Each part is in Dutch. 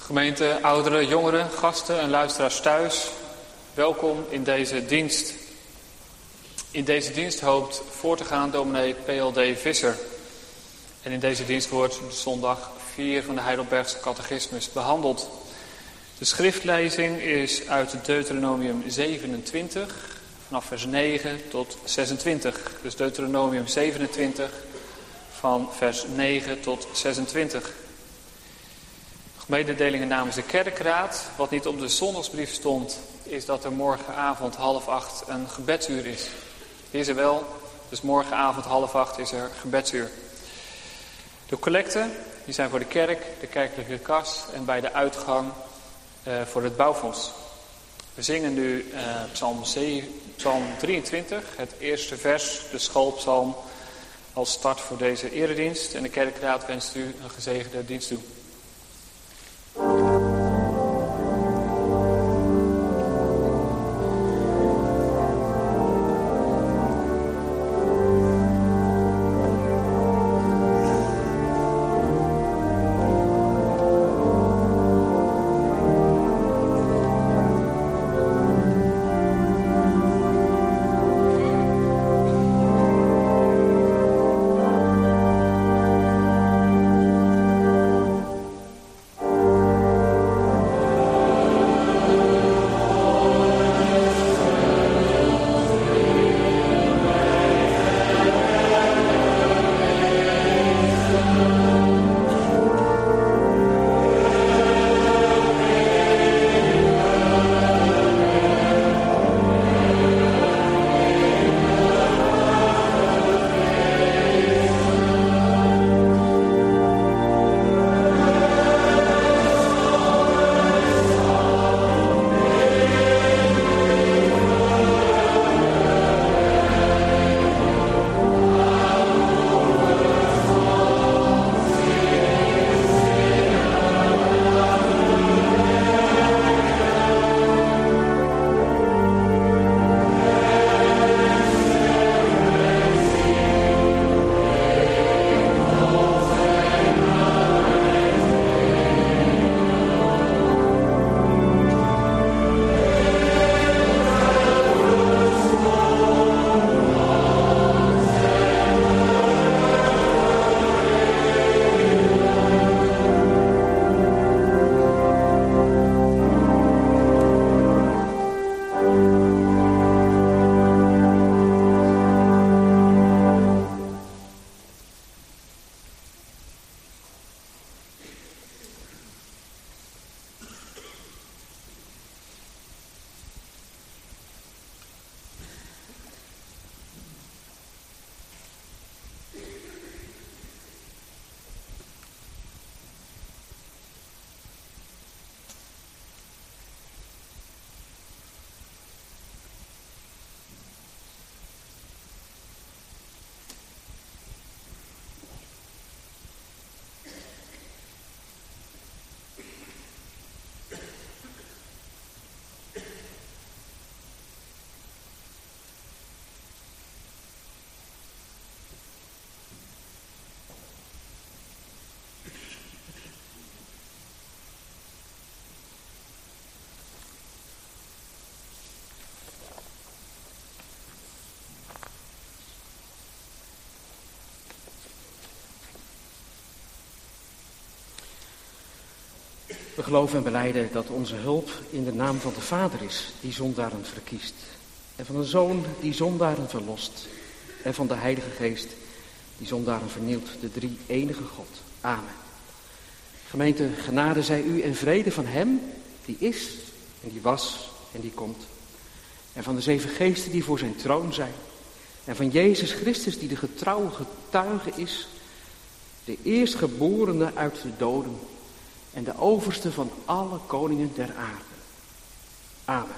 Gemeente, ouderen, jongeren, gasten en luisteraars thuis, welkom in deze dienst. In deze dienst hoopt voor te gaan dominee P.L.D. Visser. En in deze dienst wordt de zondag 4 van de Heidelbergse catechismus behandeld. De schriftlezing is uit Deuteronomium 27, vanaf vers 9 tot 26. Dus Deuteronomium 27, van vers 9 tot 26. Mededelingen namens de kerkraad. Wat niet op de zondagsbrief stond, is dat er morgenavond 7:30 een gebedsuur is. Die is er wel, dus morgenavond 7:30 is er gebedsuur. De collecten, die zijn voor de kerk, de kerkelijke kas en bij de uitgang voor het bouwfonds. We zingen nu psalm 23, het eerste vers, de schoolpsalm, als start voor deze eredienst. En de kerkraad wenst u een gezegende dienst toe. We geloven en belijden dat onze hulp in de naam van de Vader is, die zondaren verkiest. En van de Zoon, die zondaren verlost. En van de Heilige Geest, die zondaren vernielt, de drie enige God. Amen. Gemeente, genade zij u en vrede van hem, die is en die was en die komt. En van de 7 geesten die voor zijn troon zijn. En van Jezus Christus, die de getrouwe getuige is, de eerstgeborene uit de doden. En de overste van alle koningen der aarde. Amen.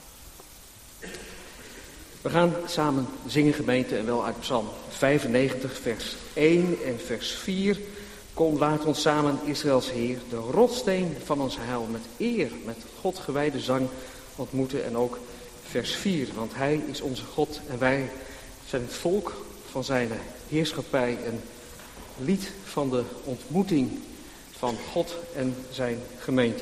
We gaan samen zingen, gemeente, en wel uit Psalm 95, vers 1 en vers 4. Kom, laat ons samen Israëls Heer, de rotssteen van ons heil, met eer, met God gewijde zang ontmoeten. En ook vers 4, want Hij is onze God en wij zijn het volk van zijn heerschappij. Een lied van de ontmoeting van God en zijn gemeente.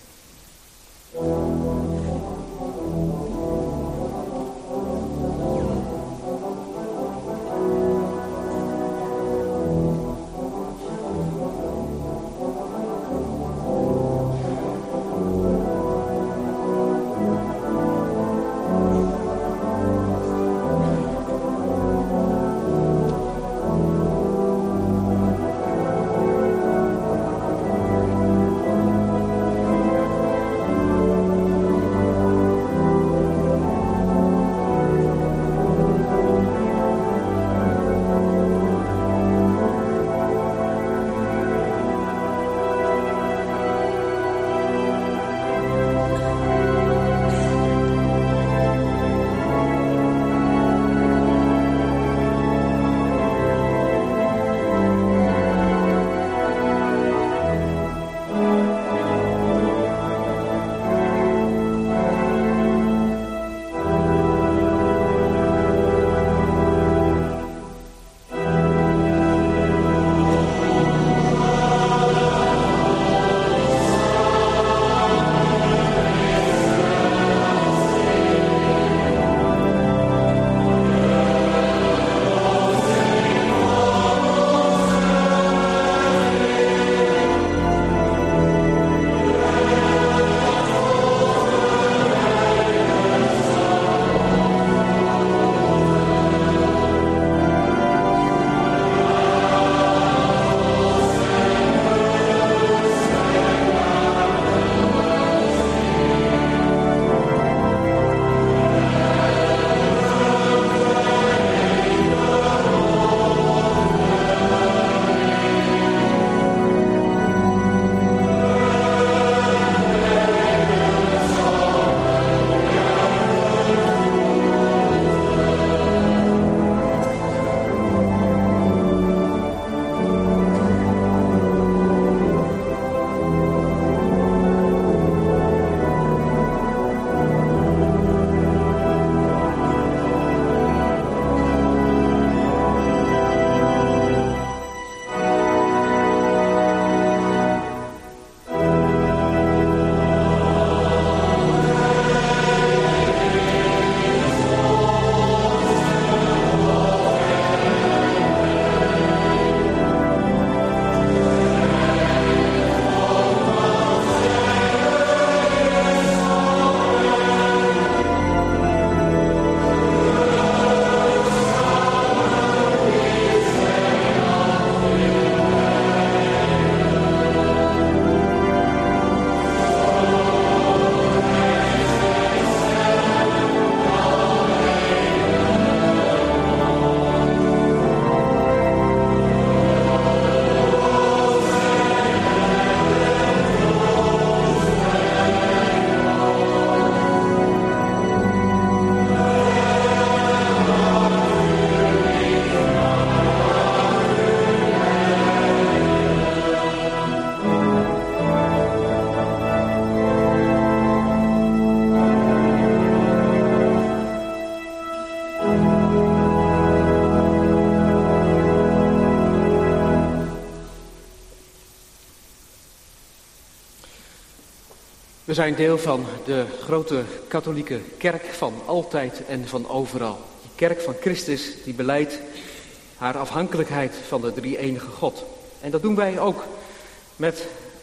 We zijn deel van de grote katholieke kerk van altijd en van overal. Die kerk van Christus die belijdt haar afhankelijkheid van de drie-enige God. En dat doen wij ook met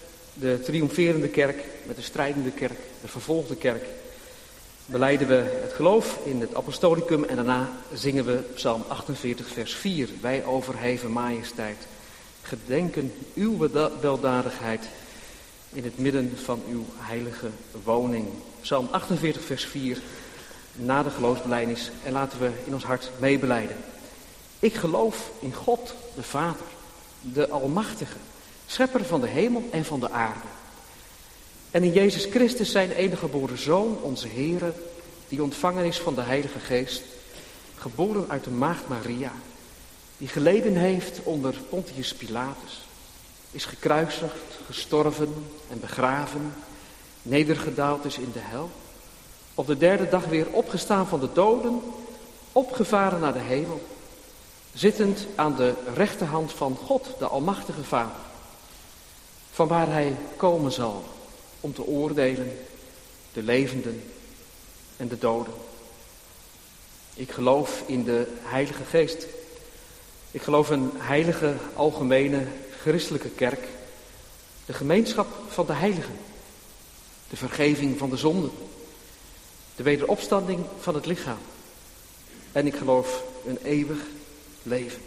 de triomferende kerk, met de strijdende kerk, de vervolgde kerk. Belijden we het geloof in het apostolicum en daarna zingen we Psalm 48 vers 4. Wij overheven majesteit, gedenken uw weldadigheid in het midden van uw heilige woning. Psalm 48 vers 4, na de geloofsbelijdenis, en laten we in ons hart meebelijden. Ik geloof in God, de Vader, de Almachtige, schepper van de hemel en van de aarde. En in Jezus Christus zijn enige geboren Zoon, onze Heere, die ontvangen is van de Heilige Geest, geboren uit de maagd Maria, die geleden heeft onder Pontius Pilatus, is gekruisigd, gestorven en begraven, nedergedaald is in de hel, op de derde dag weer opgestaan van de doden, opgevaren naar de hemel, zittend aan de rechterhand van God, de Almachtige Vader. van waar hij komen zal om te oordelen de levenden en de doden. Ik geloof in de Heilige Geest. Ik geloof een heilige, algemene, christelijke kerk. De gemeenschap van de heiligen. De vergeving van de zonden. De wederopstanding van het lichaam. En ik geloof een eeuwig leven.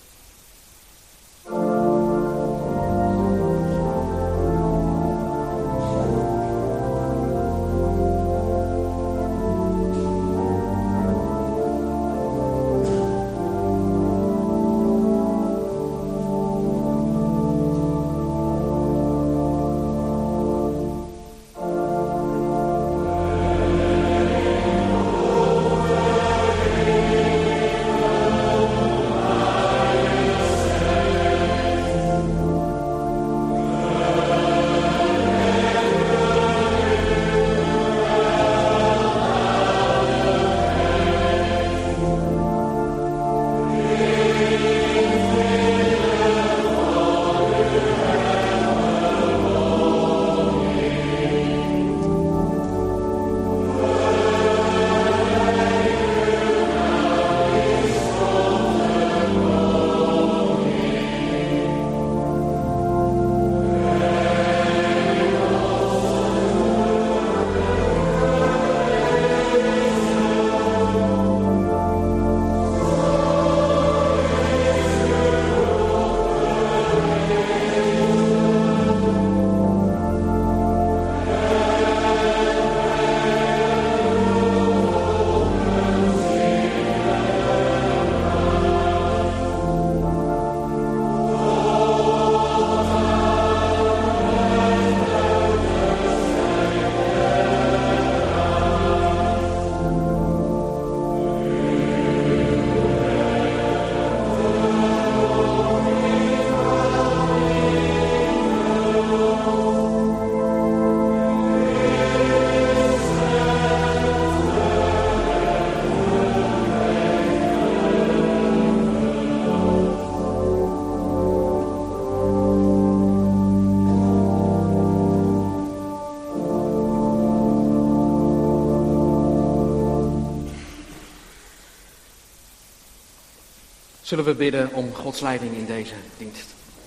Zullen we bidden om Gods leiding in deze dienst.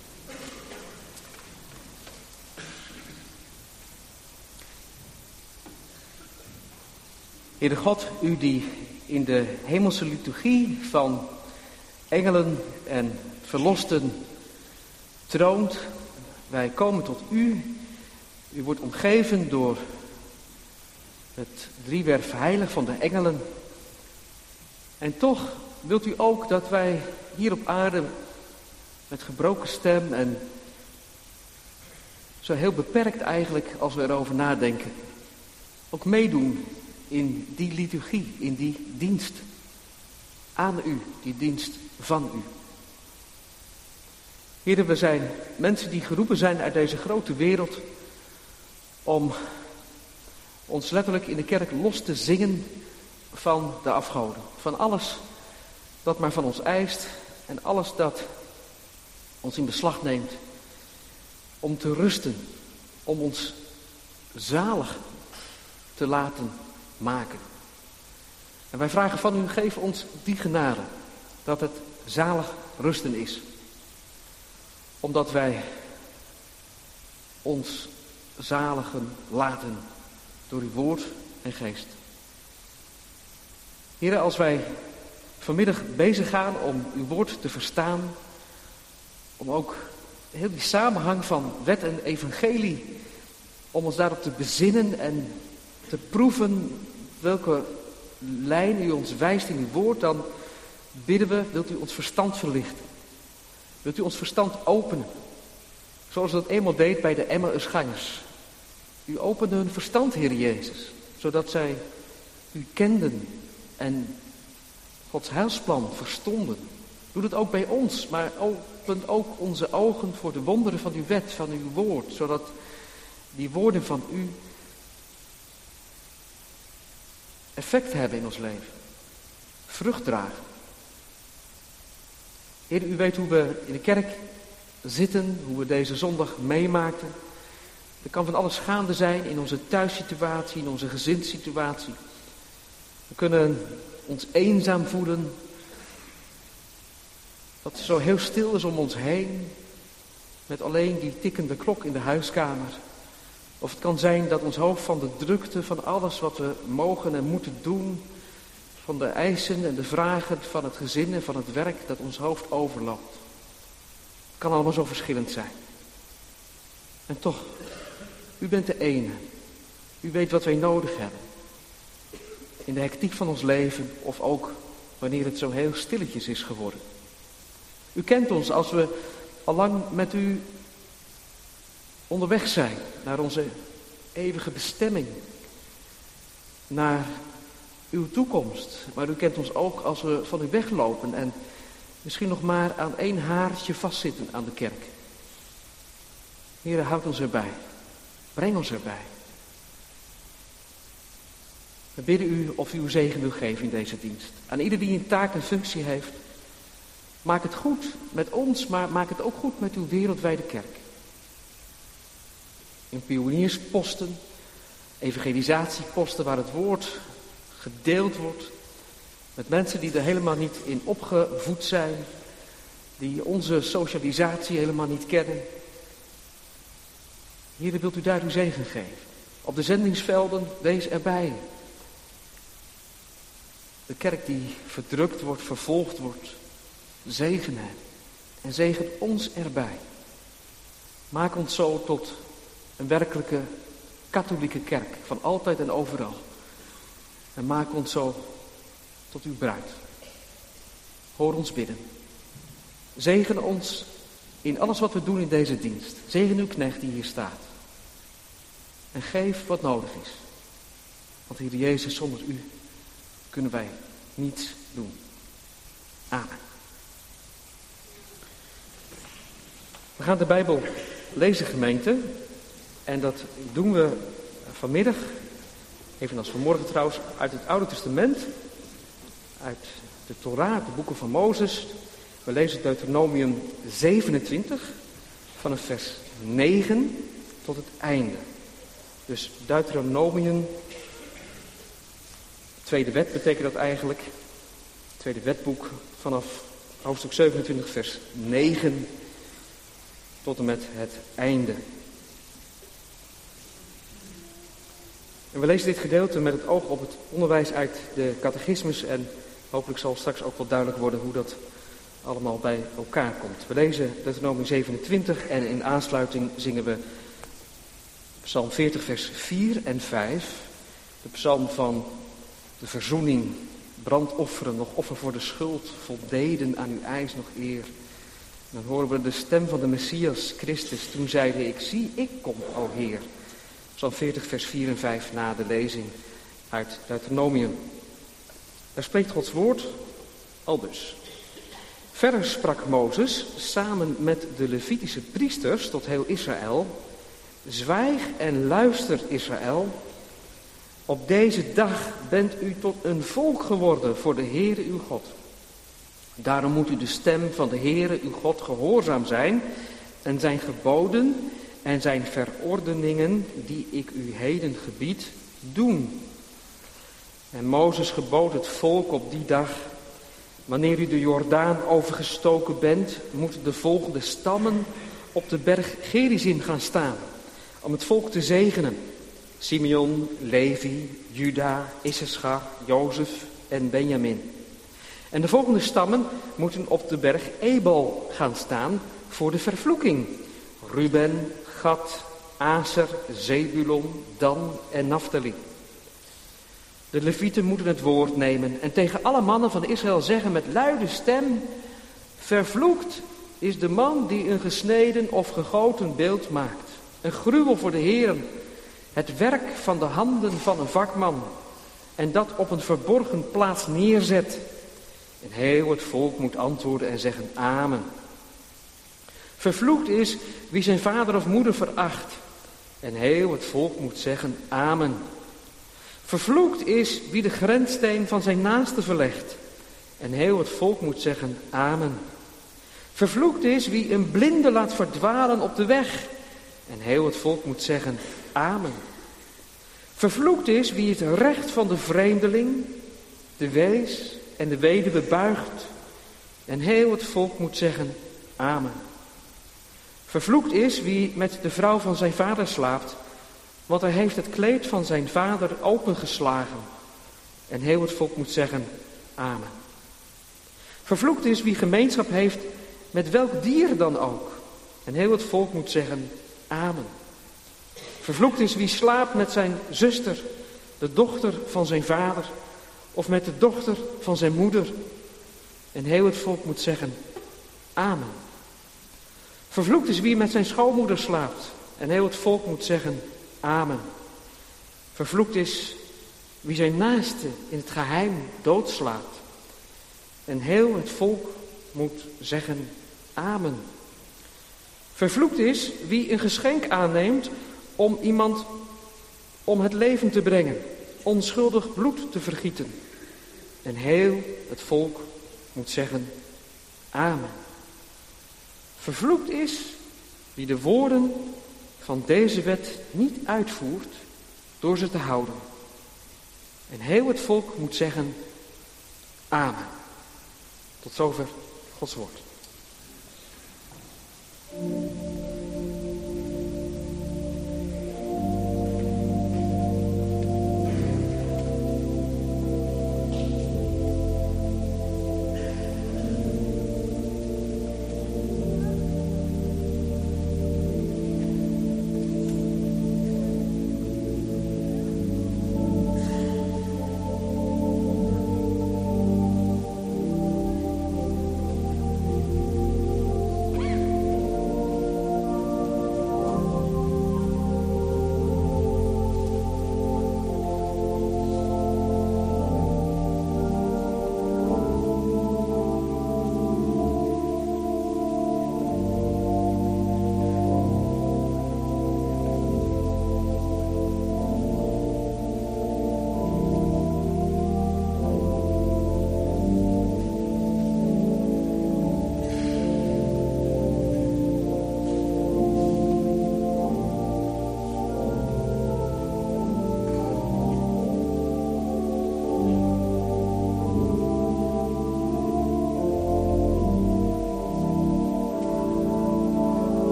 Heere God, u die in de hemelse liturgie van engelen en verlosten troont, wij komen tot u. U wordt omgeven door het driewerf heilig van de engelen. En toch wilt u ook dat wij hier op aarde met gebroken stem en zo heel beperkt eigenlijk als we erover nadenken, ook meedoen in die liturgie, in die dienst aan u, die dienst van u. Heere, we zijn mensen die geroepen zijn uit deze grote wereld om ons letterlijk in de kerk los te zingen van de afgoden. Van alles dat maar van ons eist en alles dat ons in beslag neemt. Om te rusten, om ons zalig te laten maken. En wij vragen van u, geef ons die genade, dat het zalig rusten is. Omdat wij ons zaligen laten door uw woord en geest. Heren, als wij vanmiddag bezig gaan om uw woord te verstaan, om ook heel die samenhang van wet en evangelie, om ons daarop te bezinnen en te proeven welke lijn u ons wijst in uw woord, dan bidden we, wilt u ons verstand verlichten. Wilt u ons verstand openen, zoals u dat eenmaal deed bij de Emmausgangers. U opende hun verstand, Heer Jezus, zodat zij u kenden en Gods heilsplan verstonden. Doe dat ook bij ons, maar open ook onze ogen voor de wonderen van uw wet, van uw woord, zodat die woorden van u effect hebben in ons leven. Vrucht dragen. Heer, u weet hoe we in de kerk zitten, hoe we deze zondag meemaakten. Er kan van alles gaande zijn in onze thuissituatie, in onze gezinssituatie. We kunnen ons eenzaam voelen. Dat het zo heel stil is om ons heen. Met alleen die tikkende klok in de huiskamer. Of het kan zijn dat ons hoofd van de drukte, van alles wat we mogen en moeten doen, van de eisen en de vragen van het gezin en van het werk, dat ons hoofd overloopt. Het kan allemaal zo verschillend zijn. En toch, u bent de ene. U weet wat wij nodig hebben. In de hectiek van ons leven of ook wanneer het zo heel stilletjes is geworden. U kent ons als we allang met u onderweg zijn naar onze eeuwige bestemming. Naar uw toekomst. Maar u kent ons ook als we van u weglopen en misschien nog maar aan één haartje vastzitten aan de kerk. Heere, houd ons erbij. Breng ons erbij. We bidden u of u uw zegen wil geven in deze dienst. Aan ieder die een taak en functie heeft. Maak het goed met ons, maar maak het ook goed met uw wereldwijde kerk. In pioniersposten, evangelisatieposten waar het woord gedeeld wordt. Met mensen die er helemaal niet in opgevoed zijn. Die onze socialisatie helemaal niet kennen. Heere, wilt u daar uw zegen geven? Op de zendingsvelden, wees erbij. De kerk die verdrukt wordt, vervolgd wordt. Zegen hen. En zegen ons erbij. Maak ons zo tot een werkelijke katholieke kerk. Van altijd en overal. En maak ons zo tot uw bruid. Hoor ons bidden. Zegen ons in alles wat we doen in deze dienst. Zegen uw knecht die hier staat. En geef wat nodig is. Want Heer Jezus, zonder u kunnen wij niets doen. Amen. We gaan de Bijbel lezen, gemeente. En dat doen we vanmiddag, evenals vanmorgen trouwens, uit het Oude Testament. Uit de Torah, de boeken van Mozes. We lezen Deuteronomium 27, vanaf vers 9 tot het einde. Dus Deuteronomium, tweede wet betekent dat eigenlijk. Tweede wetboek vanaf hoofdstuk 27, vers 9 tot en met het einde. En we lezen dit gedeelte met het oog op het onderwijs uit de catechismus. En hopelijk zal straks ook wel duidelijk worden hoe dat allemaal bij elkaar komt. We lezen Deuteronomium 27 en in aansluiting zingen we Psalm 40 vers 4 en 5. De psalm van de verzoening, brandofferen, nog offer voor de schuld, voldeden aan uw eis nog eer. Dan horen we de stem van de Messias Christus. Toen zeide ik, zie ik kom, o Heer. Psalm 40 vers 4 en 5 na de lezing uit Deuteronomium. Daar spreekt Gods woord aldus. Verder sprak Mozes samen met de Levitische priesters tot heel Israël. Zwijg en luister, Israël. Op deze dag bent u tot een volk geworden voor de Heere uw God. Daarom moet u de stem van de Heere uw God gehoorzaam zijn en zijn geboden en zijn verordeningen die ik u heden gebied doen. En Mozes gebood het volk op die dag: wanneer u de Jordaan overgestoken bent, moeten de volgende stammen op de berg Gerizim gaan staan, om het volk te zegenen. Simeon, Levi, Juda, Issachar, Jozef en Benjamin. En de volgende stammen moeten op de berg Ebal gaan staan voor de vervloeking. Ruben, Gad, Aser, Zebulon, Dan en Naphtali. De Levieten moeten het woord nemen en tegen alle mannen van Israël zeggen met luide stem: vervloekt is de man die een gesneden of gegoten beeld maakt. Een gruwel voor de Heer, het werk van de handen van een vakman, en dat op een verborgen plaats neerzet. En heel het volk moet antwoorden en zeggen amen. Vervloekt is wie zijn vader of moeder veracht. En heel het volk moet zeggen amen. Vervloekt is wie de grenssteen van zijn naaste verlegt. En heel het volk moet zeggen amen. Vervloekt is wie een blinde laat verdwalen op de weg. En heel het volk moet zeggen, amen. Vervloekt is wie het recht van de vreemdeling, de wees en de weduwe buigt. En heel het volk moet zeggen, amen. Vervloekt is wie met de vrouw van zijn vader slaapt, want hij heeft het kleed van zijn vader opengeslagen. En heel het volk moet zeggen, amen. Vervloekt is wie gemeenschap heeft met welk dier dan ook. En heel het volk moet zeggen, amen. Vervloekt is wie slaapt met zijn zuster, de dochter van zijn vader, of met de dochter van zijn moeder. En heel het volk moet zeggen, amen. Vervloekt is wie met zijn schoonmoeder slaapt. En heel het volk moet zeggen, amen. Vervloekt is wie zijn naaste in het geheim doodslaat. En heel het volk moet zeggen, amen. Vervloekt is wie een geschenk aanneemt om iemand om het leven te brengen, onschuldig bloed te vergieten. En heel het volk moet zeggen, amen. Vervloekt is wie de woorden van deze wet niet uitvoert door ze te houden. En heel het volk moet zeggen, amen. Tot zover Gods woord.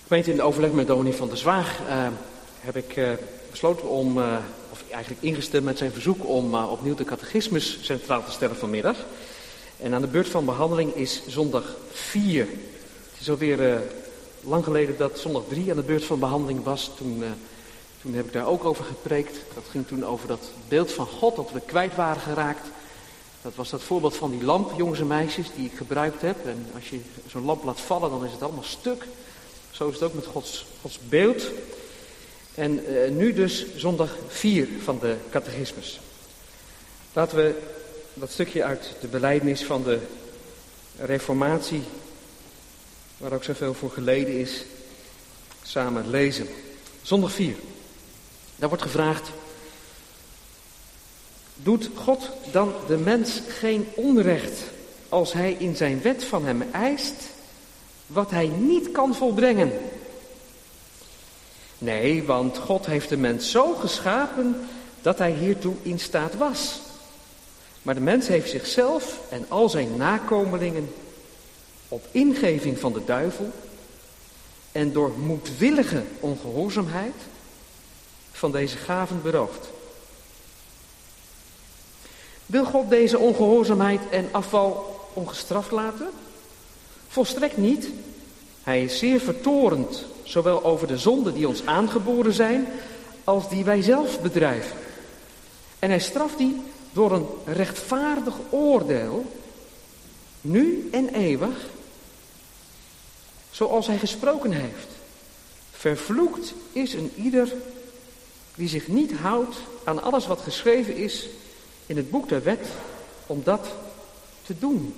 Gemeente, in overleg met dominee Van der Zwaag heb ik besloten om, of eigenlijk ingestemd met zijn verzoek om opnieuw de catechismus centraal te stellen vanmiddag. En aan de beurt van behandeling is zondag 4. Het is alweer lang geleden dat zondag 3 aan de beurt van behandeling was. Toen heb ik daar ook over gepreekt. Dat ging toen over dat beeld van God dat we kwijt waren geraakt. Dat was dat voorbeeld van die lamp, jongens en meisjes, die ik gebruikt heb. En als je zo'n lamp laat vallen, dan is het allemaal stuk. Zo is het ook met Gods beeld. En nu dus zondag 4 van de catechismus. Laten we dat stukje uit de belijdenis van de reformatie, waar ook zoveel voor geleden is, samen lezen. Zondag 4. Daar wordt gevraagd: doet God dan de mens geen onrecht als hij in zijn wet van hem eist wat hij niet kan volbrengen? Nee, want God heeft de mens zo geschapen dat hij hiertoe in staat was. Maar de mens heeft zichzelf en al zijn nakomelingen op ingeving van de duivel en door moedwillige ongehoorzaamheid van deze gaven beroofd. Wil God deze ongehoorzaamheid en afval ongestraft laten? Volstrekt niet. Hij is zeer vertorend, zowel over de zonden die ons aangeboren zijn, als die wij zelf bedrijven. En hij straft die door een rechtvaardig oordeel, nu en eeuwig, zoals hij gesproken heeft. Vervloekt is een ieder die zich niet houdt aan alles wat geschreven is in het boek der wet, om dat te doen.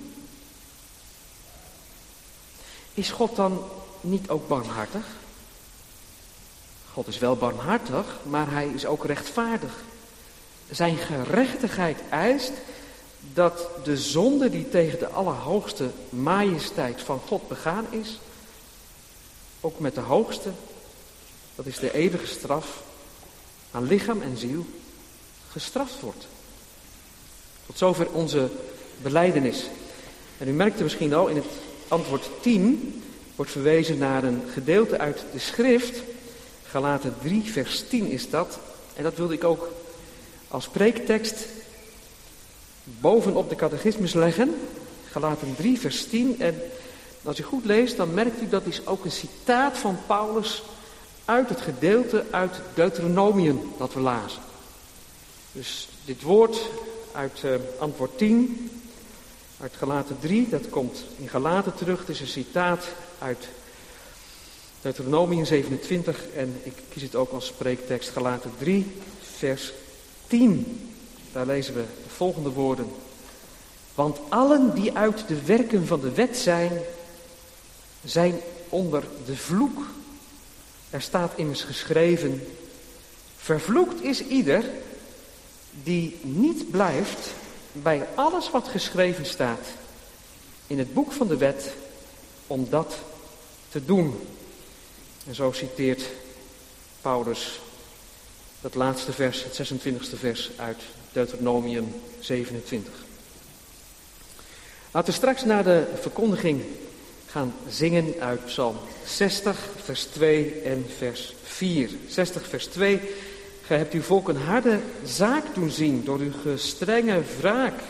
Is God dan niet ook barmhartig? God is wel barmhartig, maar hij is ook rechtvaardig. Zijn gerechtigheid eist dat de zonde die tegen de allerhoogste majesteit van God begaan is, ook met de hoogste, dat is de eeuwige straf, aan lichaam en ziel gestraft wordt. Tot zover onze belijdenis. En u merkte misschien al, in het antwoord 10 wordt verwezen naar een gedeelte uit de schrift. Galaten 3 vers 10 is dat. En dat wilde ik ook als preektekst bovenop de catechismus leggen. Galaten 3 vers 10. En als u goed leest, dan merkt u dat is ook een citaat van Paulus uit het gedeelte uit Deuteronomium dat we lazen. Dus dit woord uit antwoord 10, uit Galaten 3, dat komt in Galaten terug. Het is een citaat uit Deuteronomium 27 en ik kies het ook als spreektekst. Galaten 3, vers 10. Daar lezen we de volgende woorden. Want allen die uit de werken van de wet zijn onder de vloek. Er staat immers geschreven: vervloekt is ieder die niet blijft bij alles wat geschreven staat in het boek van de wet om dat te doen. En zo citeert Paulus dat laatste vers, het 26e vers uit Deuteronomium 27. Laten we straks naar de verkondiging gaan zingen uit Psalm 60, vers 2 en vers 4. 60, vers 2. Gij hebt uw volk een harde zaak doen zien door uw gestrenge wraak.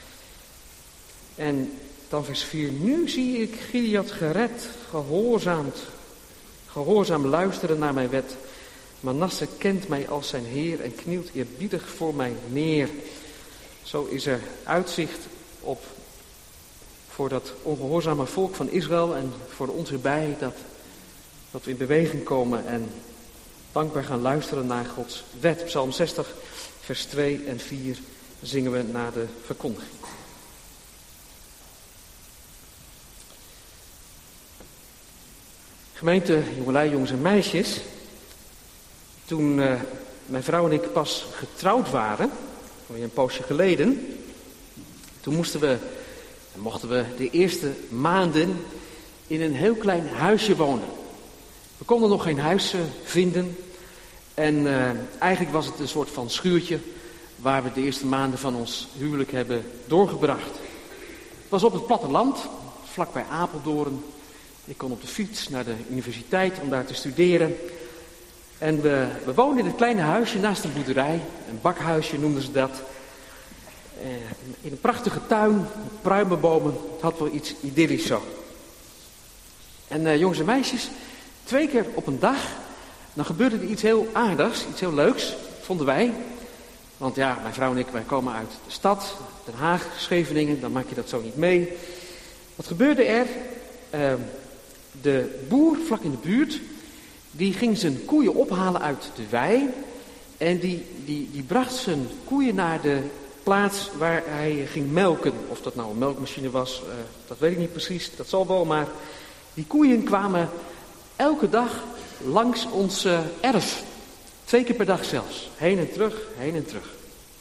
En dan vers 4. Nu zie ik Gilead gered, gehoorzaam luisteren naar mijn wet. Manasse kent mij als zijn Heer en knielt eerbiedig voor mij neer. Zo is er uitzicht op voor dat ongehoorzame volk van Israël en voor ons erbij dat we in beweging komen en dankbaar gaan luisteren naar Gods wet. Psalm 60, vers 2 en 4 zingen we na de verkondiging. Gemeente, jongelui, jongens en meisjes. Toen mijn vrouw en ik pas getrouwd waren, alweer een poosje geleden, toen mochten we de eerste maanden in een heel klein huisje wonen. We konden nog geen huis vinden en eigenlijk was het een soort van schuurtje waar we de eerste maanden van ons huwelijk hebben doorgebracht. Het was op het platteland, vlakbij Apeldoorn, Ik kon op de fiets naar de universiteit om daar te studeren. En we woonden in het kleine huisje naast een boerderij. Een bakhuisje noemden ze dat. In een prachtige tuin, met pruimenbomen. Het had wel iets idyllisch zo. En jongens en meisjes, 2 keer op een dag, dan gebeurde er iets heel aardigs, iets heel leuks, vonden wij. Want ja, mijn vrouw en ik, wij komen uit de stad, Den Haag, Scheveningen, dan maak je dat zo niet mee. Wat gebeurde er? De boer vlak in de buurt, die ging zijn koeien ophalen uit de wei. En die bracht zijn koeien naar de plaats waar hij ging melken. Of dat nou een melkmachine was, dat weet ik niet precies, dat zal wel. Maar die koeien kwamen elke dag langs ons erf. 2 keer per dag zelfs. Heen en terug, heen en terug.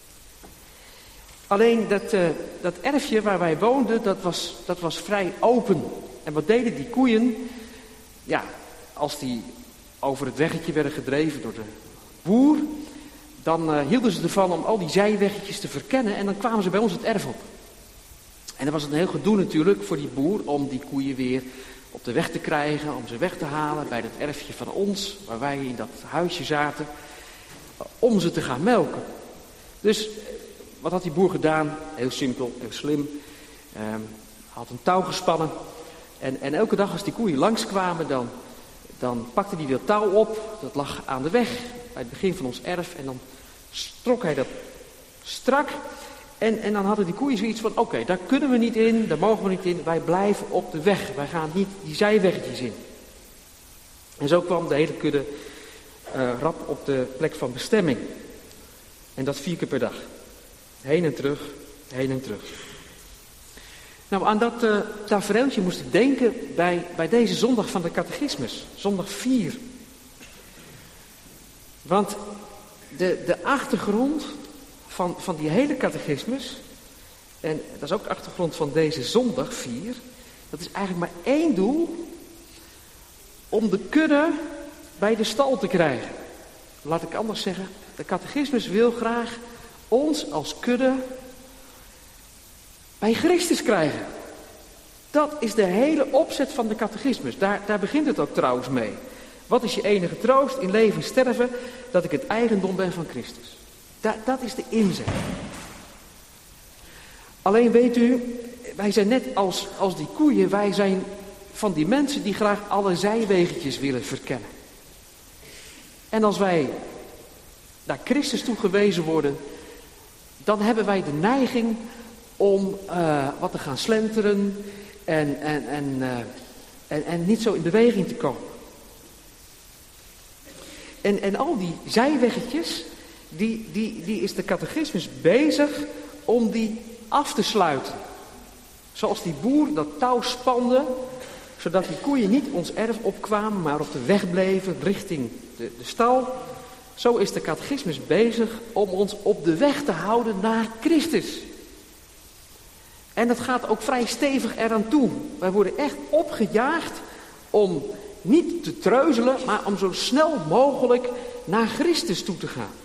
Alleen dat erfje waar wij woonden, dat was vrij open. En wat deden die koeien? Ja, als die over het weggetje werden gedreven door de boer, dan hielden ze ervan om al die zijweggetjes te verkennen en dan kwamen ze bij ons het erf op. En dan was het een heel gedoe natuurlijk voor die boer om die koeien weer op de weg te krijgen, om ze weg te halen bij dat erfje van ons, waar wij in dat huisje zaten, om ze te gaan melken. Dus wat had die boer gedaan? Heel simpel, heel slim. Had een touw gespannen en elke dag als die koeien langskwamen, dan pakte hij dat touw op, dat lag aan de weg, bij het begin van ons erf, en dan trok hij dat strak. En dan hadden die koeien zoiets van, oké, daar kunnen we niet in, daar mogen we niet in, wij blijven op de weg. Wij gaan niet die zijweggetjes in. En zo kwam de hele kudde rap op de plek van bestemming. En dat 4 keer per dag. Heen en terug, heen en terug. Nou, aan dat tafereeltje moest ik denken bij deze zondag van de catechismus. Zondag 4. Want de achtergrond van die hele catechismus, en dat is ook de achtergrond van deze zondag 4, dat is eigenlijk maar 1 doel: om de kudde bij de stal te krijgen. Laat ik anders zeggen, de catechismus wil graag ons als kudde bij Christus krijgen. Dat is de hele opzet van de catechismus. Daar begint het ook trouwens mee. Wat is je enige troost in leven en sterven? Dat ik het eigendom ben van Christus. Dat is de inzet. Alleen weet u, wij zijn net als die koeien, wij zijn van die mensen die graag alle zijweggetjes willen verkennen. En als wij naar Christus toegewezen worden, dan hebben wij de neiging om wat te gaan slenteren en niet zo in beweging te komen. En al die zijweggetjes, die is de catechismus bezig om die af te sluiten. Zoals die boer dat touw spande, zodat die koeien niet ons erf opkwamen, maar op de weg bleven richting de stal. Zo is de catechismus bezig om ons op de weg te houden naar Christus. En dat gaat ook vrij stevig eraan toe. Wij worden echt opgejaagd om niet te treuzelen, maar om zo snel mogelijk naar Christus toe te gaan.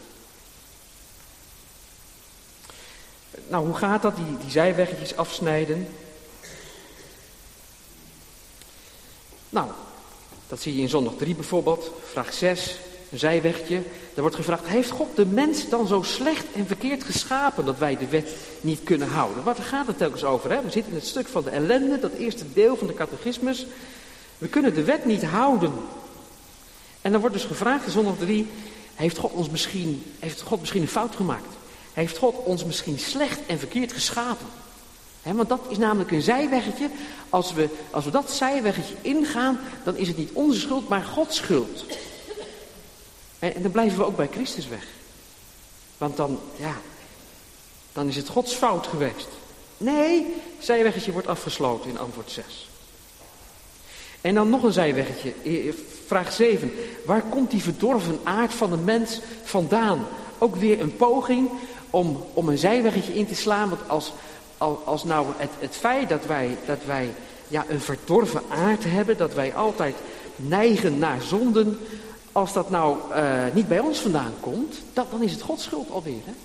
Nou, hoe gaat dat, die zijweggetjes afsnijden? Nou, dat zie je in zondag 3 bijvoorbeeld, vraag 6, een zijweggetje. Daar wordt gevraagd, heeft God de mens dan zo slecht en verkeerd geschapen dat wij de wet niet kunnen houden? Waar gaat het telkens over? Hè? We zitten in het stuk van de ellende, dat eerste deel van de catechismus. We kunnen de wet niet houden. En dan wordt dus gevraagd in zondag 3, heeft God misschien een fout gemaakt? Heeft God ons misschien slecht en verkeerd geschapen? Want dat is namelijk een zijweggetje. Als we dat zijweggetje ingaan, dan is het niet onze schuld, maar Gods schuld. En dan blijven we ook bij Christus weg. Want dan is het Gods fout geweest. Nee, zijweggetje wordt afgesloten in antwoord 6. En dan nog een zijweggetje, vraag 7. Waar komt die verdorven aard van de mens vandaan? Ook weer een poging om een zijweggetje in te slaan. Want als nou het feit dat wij een verdorven aard hebben, dat wij altijd neigen naar zonden, als dat nou niet bij ons vandaan komt, dan is het Gods schuld alweer. Hè?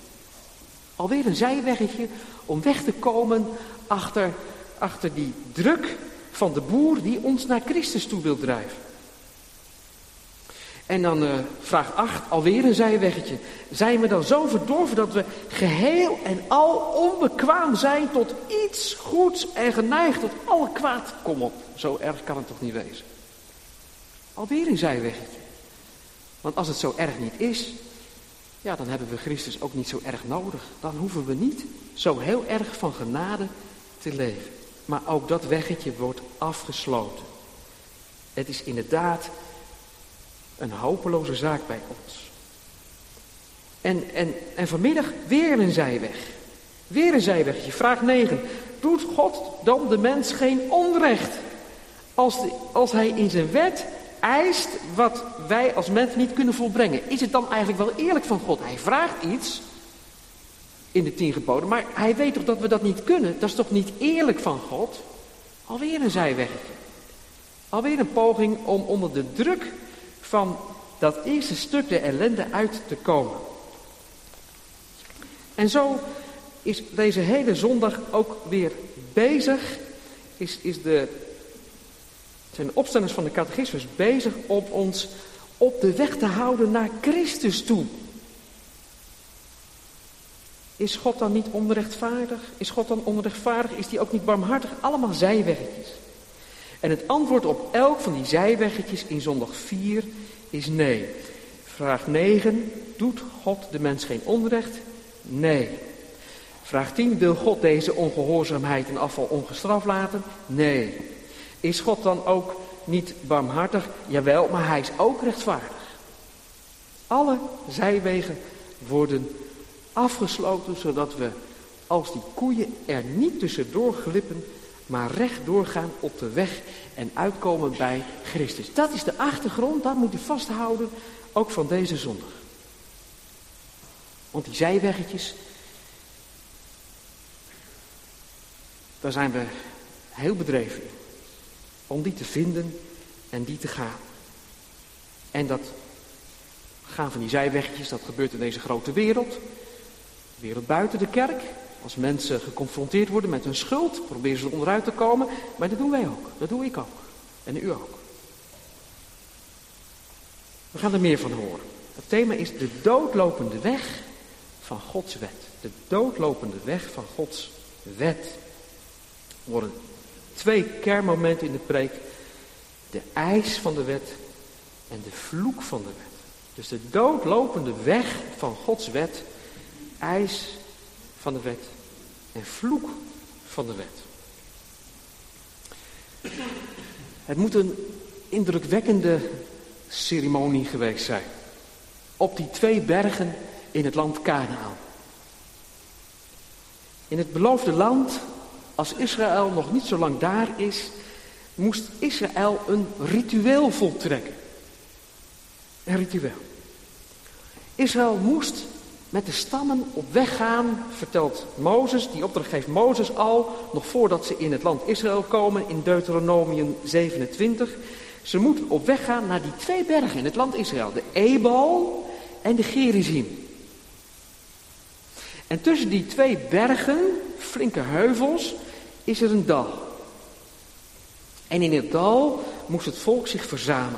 Alweer een zijweggetje om weg te komen achter die druk van de boer die ons naar Christus toe wil drijven. En dan vraag 8, alweer een zijweggetje. Zijn we dan zo verdorven dat we geheel en al onbekwaam zijn tot iets goeds en geneigd tot alle kwaad? Kom op, zo erg kan het toch niet wezen? Alweer een zijweggetje. Want als het zo erg niet is, ja, dan hebben we Christus ook niet zo erg nodig. Dan hoeven we niet zo heel erg van genade te leven. Maar ook dat weggetje wordt afgesloten. Het is inderdaad een hopeloze zaak bij ons. En vanmiddag weer een zijweg. Weer een zijwegje. Vraag 9. Doet God dan de mens geen onrecht? Als hij in zijn wet eist wat wij als mens niet kunnen volbrengen. Is het dan eigenlijk wel eerlijk van God? Hij vraagt iets in de 10 geboden, maar hij weet toch dat we dat niet kunnen? Dat is toch niet eerlijk van God? Alweer een zijweggetje. Alweer een poging om onder de druk van dat eerste stuk de ellende uit te komen. En zo is deze hele zondag ook weer bezig, zijn de opstellers van de catechismus bezig om ons op de weg te houden naar Christus toe. Is God dan niet onrechtvaardig? Is God dan onrechtvaardig? Is hij ook niet barmhartig? Allemaal zijweggetjes. En het antwoord op elk van die zijweggetjes in zondag 4 is nee. Vraag 9, doet God de mens geen onrecht? Nee. Vraag 10, wil God deze ongehoorzaamheid en afval ongestraft laten? Nee. Is God dan ook niet barmhartig? Jawel, maar hij is ook rechtvaardig. Alle zijwegen worden afgesloten, zodat we als die koeien er niet tussendoor glippen, maar recht doorgaan op de weg en uitkomen bij Christus. Dat is de achtergrond, dat moet u vasthouden, ook van deze zondag. Want die zijweggetjes, daar zijn we heel bedreven in. Om die te vinden en die te gaan. En dat gaan van die zijweggetjes, dat gebeurt in deze grote wereld. Wereld buiten de kerk. Als mensen geconfronteerd worden met hun schuld, proberen ze er onderuit te komen. Maar dat doen wij ook. Dat doe ik ook. En u ook. We gaan er meer van horen. Het thema is de doodlopende weg van Gods wet. De doodlopende weg van Gods wet. Er worden 2 kernmomenten in de preek. De eis van de wet en de vloek van de wet. Dus de doodlopende weg van Gods wet. Eis van de wet en vloek van de wet. Het moet een indrukwekkende ceremonie geweest zijn. Op die 2 bergen in het land Kanaän. In het beloofde land, als Israël nog niet zo lang daar is, moest Israël een ritueel voltrekken. Een ritueel. Israël moest met de stammen op weg gaan, vertelt Mozes. Die opdracht geeft Mozes al, nog voordat ze in het land Israël komen, in Deuteronomium 27. Ze moeten op weg gaan naar die 2 bergen in het land Israël. De Ebal en de Gerizim. En tussen die 2 bergen, flinke heuvels, is er een dal. En in het dal moest het volk zich verzamelen.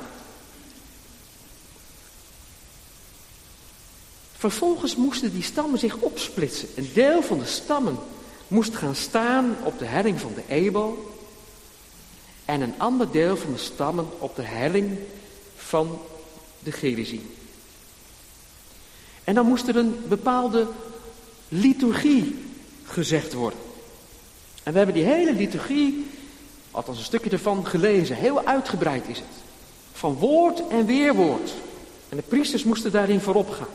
Vervolgens moesten die stammen zich opsplitsen. Een deel van de stammen moest gaan staan op de helling van de Ebal. En een ander deel van de stammen op de helling van de Gerizim. En dan moest er een bepaalde liturgie gezegd worden. En we hebben die hele liturgie, althans een stukje ervan, gelezen. Heel uitgebreid is het. Van woord en weerwoord. En de priesters moesten daarin voorop gaan.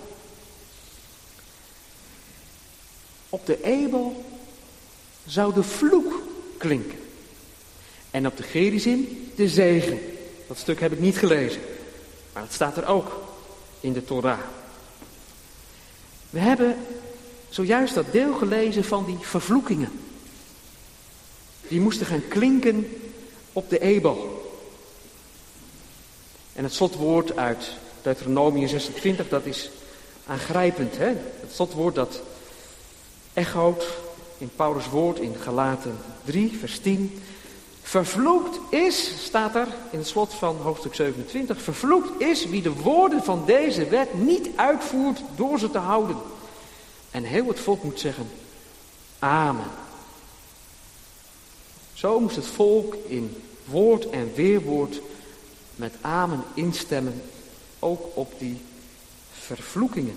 Op de Ebal zou de vloek klinken. En op de Gerizim de zegen. Dat stuk heb ik niet gelezen. Maar het staat er ook in de Torah. We hebben zojuist dat deel gelezen van die vervloekingen. Die moesten gaan klinken op de Ebal. En het slotwoord uit Deuteronomium 26, dat is aangrijpend. Hè? Het slotwoord dat echoot in Paulus' woord in Galaten 3, vers 10. Vervloekt is, staat er in het slot van hoofdstuk 27, vervloekt is wie de woorden van deze wet niet uitvoert door ze te houden. En heel het volk moet zeggen, amen. Zo moest het volk in woord en weerwoord met amen instemmen, ook op die vervloekingen.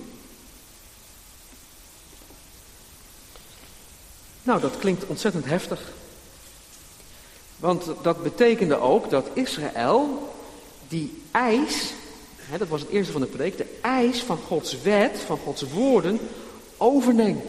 Nou, dat klinkt ontzettend heftig. Want dat betekende ook dat Israël die eis, dat was het eerste van de preek, de eis van Gods wet, van Gods woorden, overneemt.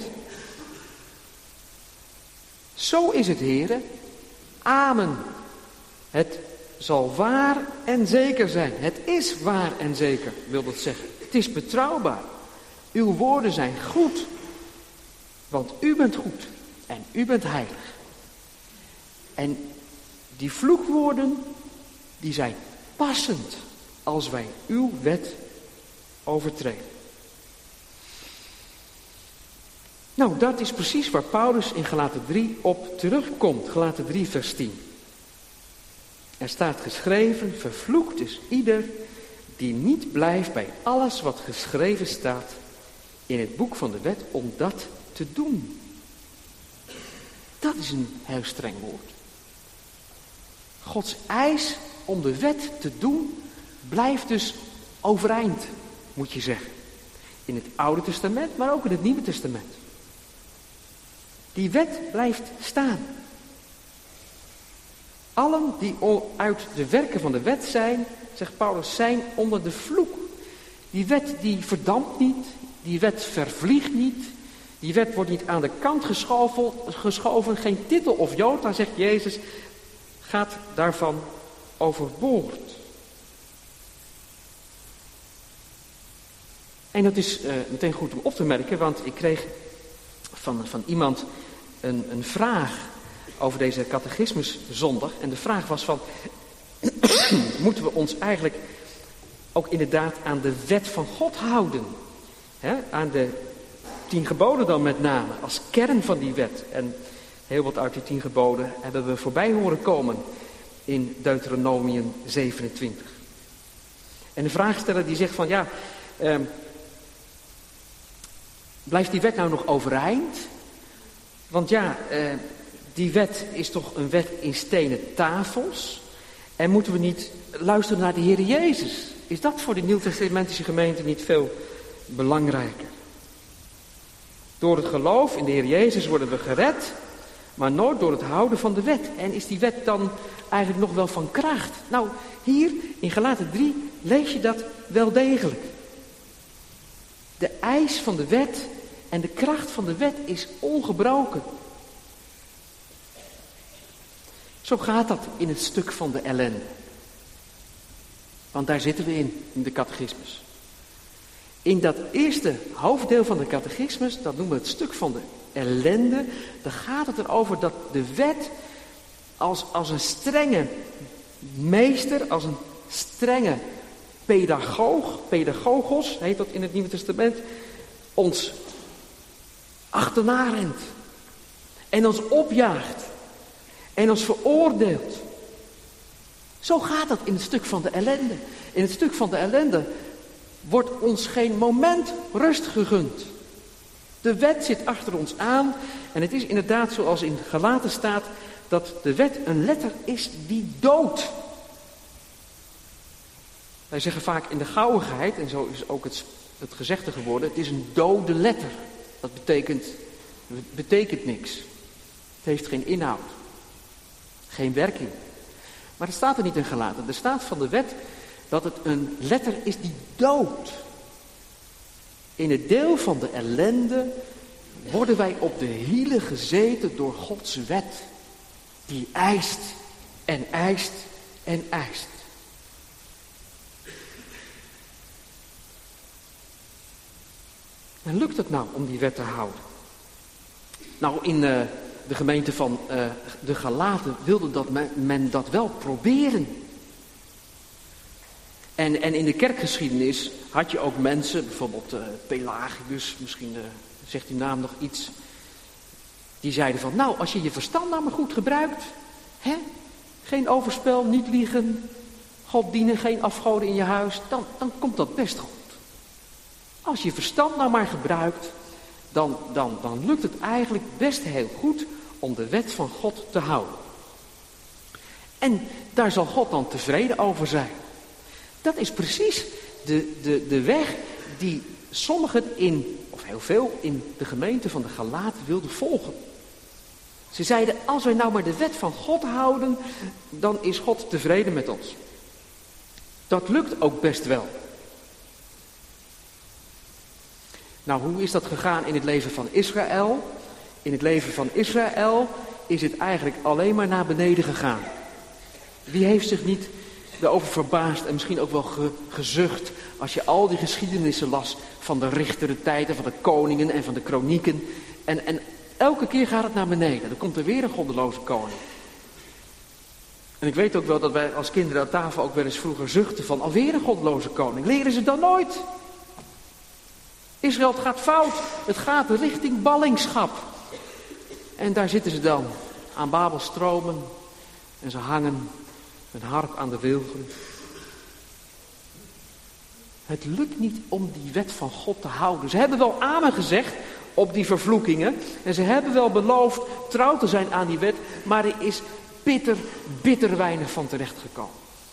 Zo is het, Heere. Amen. Het zal waar en zeker zijn. Het is waar en zeker, wil dat zeggen. Het is betrouwbaar. Uw woorden zijn goed, want u bent goed en u bent heilig. En die vloekwoorden, die zijn passend als wij uw wet overtreden. Nou, dat is precies waar Paulus in Galaten 3 op terugkomt. Galaten 3 vers 10. Er staat geschreven, vervloekt is ieder die niet blijft bij alles wat geschreven staat in het boek van de wet om dat te doen. Dat is een heel streng woord. Gods eis om de wet te doen blijft dus overeind, moet je zeggen. In het Oude Testament, maar ook in het Nieuwe Testament. Die wet blijft staan. Allen die uit de werken van de wet zijn, zegt Paulus, zijn onder de vloek. Die wet die verdampt niet, die wet vervliegt niet, die wet wordt niet aan de kant geschoven, geen titel of jota, zegt Jezus, gaat daarvan overboord. En dat is meteen goed om op te merken, want ik kreeg van iemand een vraag over deze catechismuszondag. En de vraag was van, moeten we ons eigenlijk ook inderdaad aan de wet van God houden? Aan de 10 geboden dan met name, als kern van die wet. En heel wat uit die 10 geboden hebben we voorbij horen komen in Deuteronomium 27. En de vraagsteller die zegt van ja, blijft die wet nou nog overeind? Want ja, die wet is toch een wet in stenen tafels? En moeten we niet luisteren naar de Heer Jezus? Is dat voor de Nieuwtestamentische gemeente niet veel belangrijker? Door het geloof in de Heer Jezus worden we gered, maar nooit door het houden van de wet. En is die wet dan eigenlijk nog wel van kracht? Nou, hier in Galaten 3 lees je dat wel degelijk. De eis van de wet en de kracht van de wet is ongebroken. Zo gaat dat in het stuk van de ellende. Want daar zitten we in de catechismus. In dat eerste hoofddeel van de catechismus, dat noemen we het stuk van de ellende, dan gaat het erover dat de wet als een strenge meester, als een strenge pedagogos, heet dat in het Nieuwe Testament, ons achterna rent. En ons opjaagt. En ons veroordeelt. Zo gaat dat in het stuk van de ellende. In het stuk van de ellende wordt ons geen moment rust gegund. De wet zit achter ons aan. En het is inderdaad zoals in Galaten staat, dat de wet een letter is die doodt. Wij zeggen vaak in de gauwigheid, en zo is ook het gezegde geworden, het is een dode letter. Dat betekent niks. Het heeft geen inhoud. Geen werking. Maar het staat er niet in Galaten. Er staat van de wet dat het een letter is die doodt. In het deel van de ellende worden wij op de hielen gezeten door Gods wet. Die eist en eist en eist. En lukt het nou om die wet te houden? Nou, in de gemeente van de Galaten wilde dat men dat wel proberen. En in de kerkgeschiedenis had je ook mensen, bijvoorbeeld Pelagius, misschien zegt die naam nog iets, die zeiden van, nou, als je je verstand nou maar goed gebruikt, Geen overspel, niet liegen, God dienen, geen afgoden in je huis, dan komt dat best goed. Als je verstand nou maar gebruikt, dan lukt het eigenlijk best heel goed om de wet van God te houden. En daar zal God dan tevreden over zijn. Dat is precies de weg die sommigen of heel veel in de gemeente van de Galaten wilden volgen. Ze zeiden, als wij nou maar de wet van God houden, dan is God tevreden met ons. Dat lukt ook best wel. Nou, hoe is dat gegaan in het leven van Israël? In het leven van Israël is het eigenlijk alleen maar naar beneden gegaan. Wie heeft zich niet erover verbaasd en misschien ook wel gezucht als je al die geschiedenissen las van de richterentijd en van de koningen en van de kronieken. En elke keer gaat het naar beneden. Dan komt er weer een goddeloze koning. En ik weet ook wel dat wij als kinderen aan tafel ook wel eens vroeger zuchten van alweer een goddeloze koning. Leren ze dan nooit? Israël, het gaat fout. Het gaat richting ballingschap. En daar zitten ze dan aan Babelstromen en ze hangen een harp aan de wilgen. Het lukt niet om die wet van God te houden. Ze hebben wel amen gezegd op die vervloekingen. En ze hebben wel beloofd trouw te zijn aan die wet. Maar er is bitter weinig van terechtgekomen.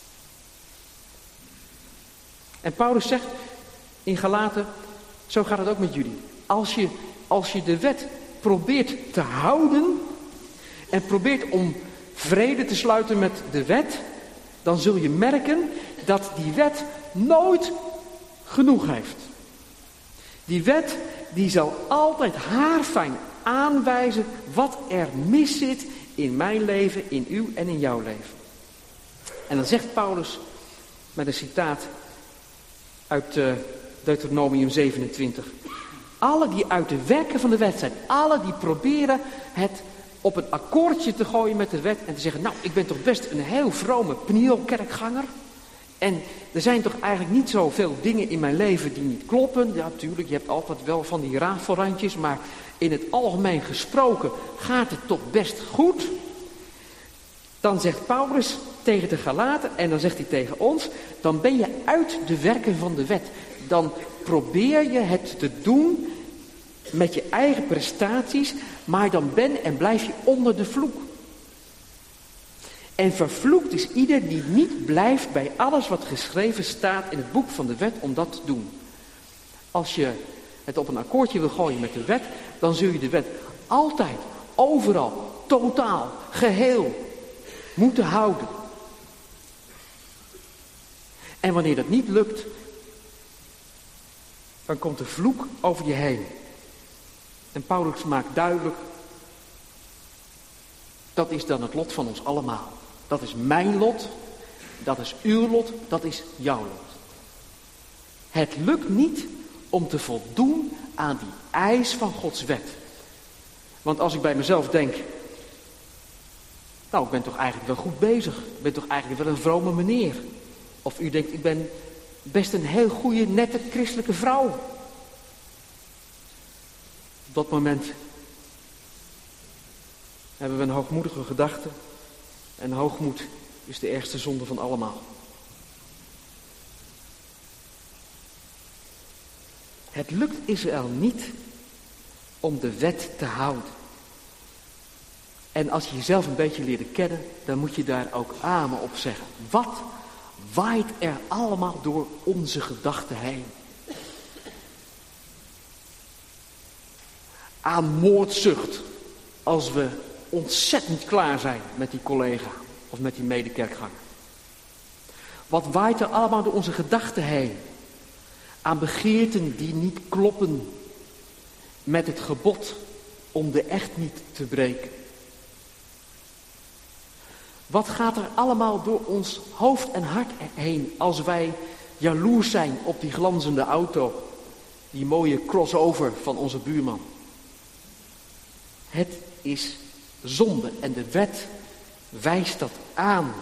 En Paulus zegt in Galaten, zo gaat het ook met jullie. Als je de wet probeert te houden en probeert om vrede te sluiten met de wet, dan zul je merken dat die wet nooit genoeg heeft. Die wet die zal altijd haarfijn aanwijzen wat er mis zit in mijn leven, in uw en in jouw leven. En dan zegt Paulus met een citaat uit Deuteronomium 27. Alle die uit de werken van de wet zijn, alle die proberen het op een akkoordje te gooien met de wet en te zeggen, nou, ik ben toch best een heel vrome pnielkerkganger. En er zijn toch eigenlijk niet zoveel dingen in mijn leven die niet kloppen. Ja, tuurlijk, je hebt altijd wel van die rafelrandjes, maar in het algemeen gesproken gaat het toch best goed. Dan zegt Paulus tegen de Galaten, en dan zegt hij tegen ons, dan ben je uit de werken van de wet. Dan probeer je het te doen met je eigen prestaties, maar dan ben en blijf je onder de vloek. En vervloekt is ieder die niet blijft bij alles wat geschreven staat in het boek van de wet om dat te doen. Als je het op een akkoordje wil gooien met de wet, dan zul je de wet altijd, overal, totaal, geheel moeten houden. En wanneer dat niet lukt, dan komt de vloek over je heen. En Paulus maakt duidelijk, dat is dan het lot van ons allemaal. Dat is mijn lot, dat is uw lot, dat is jouw lot. Het lukt niet om te voldoen aan die eis van Gods wet. Want als ik bij mezelf denk, nou, ik ben toch eigenlijk wel goed bezig. Ik ben toch eigenlijk wel een vrome meneer. Of u denkt, ik ben best een heel goede, nette, christelijke vrouw. Op dat moment hebben we een hoogmoedige gedachte. En hoogmoed is de ergste zonde van allemaal. Het lukt Israël niet om de wet te houden. En als je jezelf een beetje leert kennen, dan moet je daar ook amen op zeggen. Wat waait er allemaal door onze gedachten heen? Aan moordzucht, als we ontzettend klaar zijn met die collega of met die medekerkganger. Wat waait er allemaal door onze gedachten heen? Aan begeerten die niet kloppen met het gebod om de echt niet te breken. Wat gaat er allemaal door ons hoofd en hart heen als wij jaloers zijn op die glanzende auto, die mooie crossover van onze buurman? Het is zonde en de wet wijst dat aan.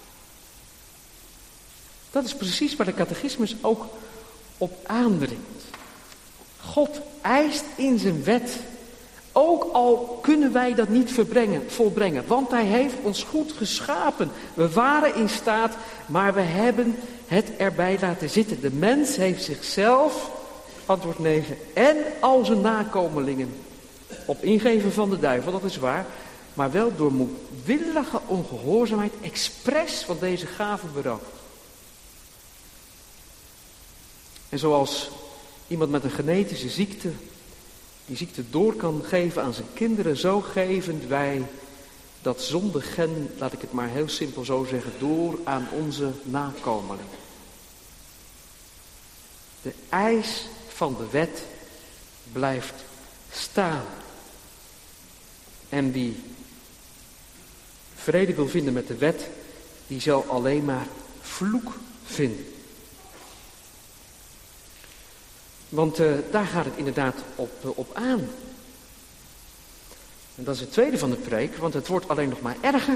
Dat is precies waar de catechismus ook op aandringt. God eist in zijn wet Ook al kunnen wij dat niet volbrengen, want hij heeft ons goed geschapen. We waren in staat, maar we hebben het erbij laten zitten. De mens heeft zichzelf, antwoord 9, en al zijn nakomelingen op ingeven van de duivel, dat is waar, maar wel door moedwillige ongehoorzaamheid expres van deze gave beroofd. En zoals iemand met een genetische ziekte die ziekte door kan geven aan zijn kinderen, zo geven wij dat zondegen, laat ik het maar heel simpel zo zeggen, door aan onze nakomelingen. De eis van de wet blijft staan. En wie vrede wil vinden met de wet, die zal alleen maar vloek vinden. Want daar gaat het inderdaad op aan. En dat is het tweede van de preek, want het wordt alleen nog maar erger.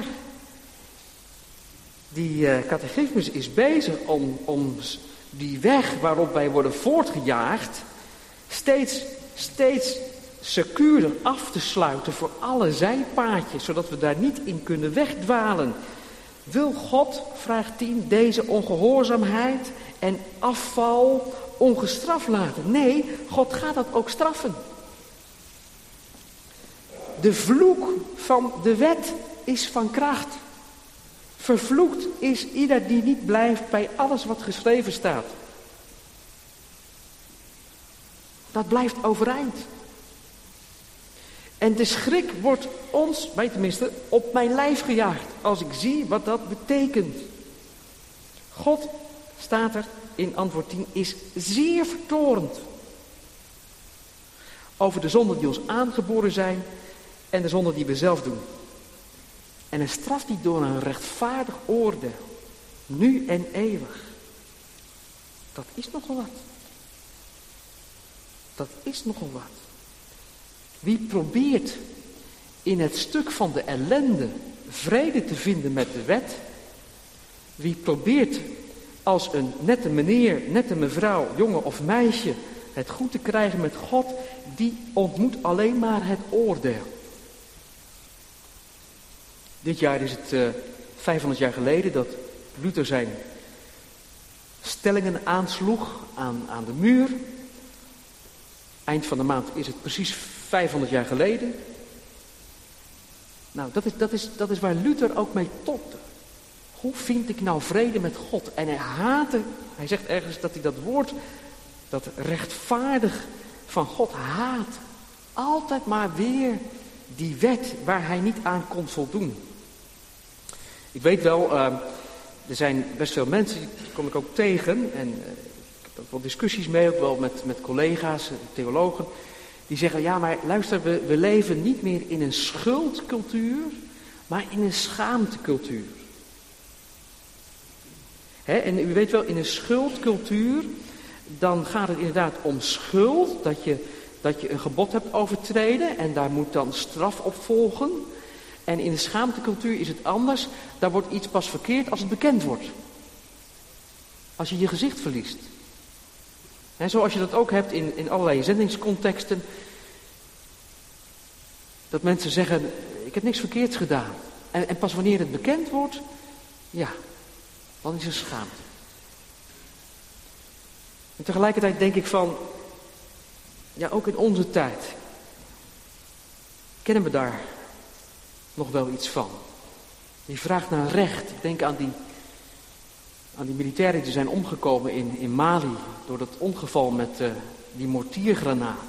Die catechismus is bezig om die weg waarop wij worden voortgejaagd steeds secuurder af te sluiten voor alle zijpaadjes, zodat we daar niet in kunnen wegdwalen. Wil God, vraagt 10, deze ongehoorzaamheid en afval ongestraft laten? Nee, God gaat dat ook straffen. De vloek van de wet is van kracht. Vervloekt is ieder die niet blijft bij alles wat geschreven staat. Dat blijft overeind. En de schrik wordt ons, mij tenminste, op mijn lijf gejaagd als ik zie wat dat betekent. God, staat er in antwoord 10, is zeer vertorend over de zonden die ons aangeboren zijn en de zonden die we zelf doen. En hij straft die door een rechtvaardig oordeel, nu en eeuwig. Dat is nogal wat. Dat is nogal wat. Wie probeert in het stuk van de ellende vrede te vinden met de wet, wie probeert als een nette meneer, nette mevrouw, jongen of meisje het goed te krijgen met God, die ontmoet alleen maar het oordeel. Dit jaar is het 500 jaar geleden dat Luther zijn stellingen aansloeg aan de muur. Eind van de maand is het precies 500 jaar geleden. Nou, dat is waar Luther ook mee topte. Hoe vind ik nou vrede met God? En hij zegt ergens dat hij dat woord, dat rechtvaardig van God haat. Altijd maar weer die wet waar hij niet aan kon voldoen. Ik weet wel, er zijn best veel mensen, die kom ik ook tegen. En ik heb ook wel discussies mee, ook wel met collega's, theologen. Die zeggen, ja maar luister, we leven niet meer in een schuldcultuur, maar in een schaamtecultuur. En u weet wel, in een schuldcultuur, dan gaat het inderdaad om schuld, dat je een gebod hebt overtreden en daar moet dan straf op volgen. En in de schaamtecultuur is het anders, daar wordt iets pas verkeerd als het bekend wordt. Als je je gezicht verliest. Zoals je dat ook hebt in allerlei zendingscontexten. Dat mensen zeggen, ik heb niks verkeerds gedaan. En pas wanneer het bekend wordt, ja, dan is er schaamte. En tegelijkertijd denk ik van, ja, ook in onze tijd kennen we daar nog wel iets van. Die vraagt naar recht. Ik denk aan die militairen die zijn omgekomen in Mali door dat ongeval met die mortiergranaat.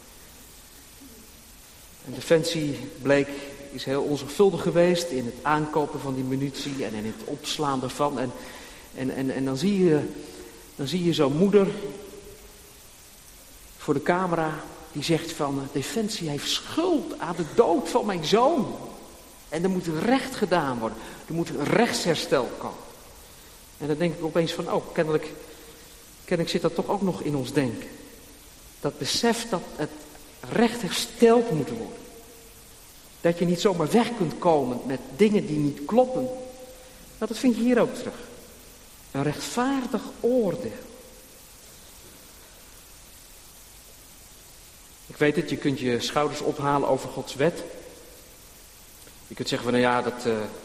En Defensie is heel onzorgvuldig geweest in het aankopen van die munitie en in het opslaan daarvan. En dan zie je zo'n moeder voor de camera die zegt van Defensie heeft schuld aan de dood van mijn zoon. En er moet recht gedaan worden. Er moet rechtsherstel komen. En dan denk ik opeens van, kennelijk zit dat toch ook nog in ons denken. Dat besef dat het recht hersteld moet worden. Dat je niet zomaar weg kunt komen met dingen die niet kloppen. Nou, dat vind je hier ook terug. Een rechtvaardig oordeel. Ik weet het, je kunt je schouders ophalen over Gods wet. Je kunt zeggen van, nou ja,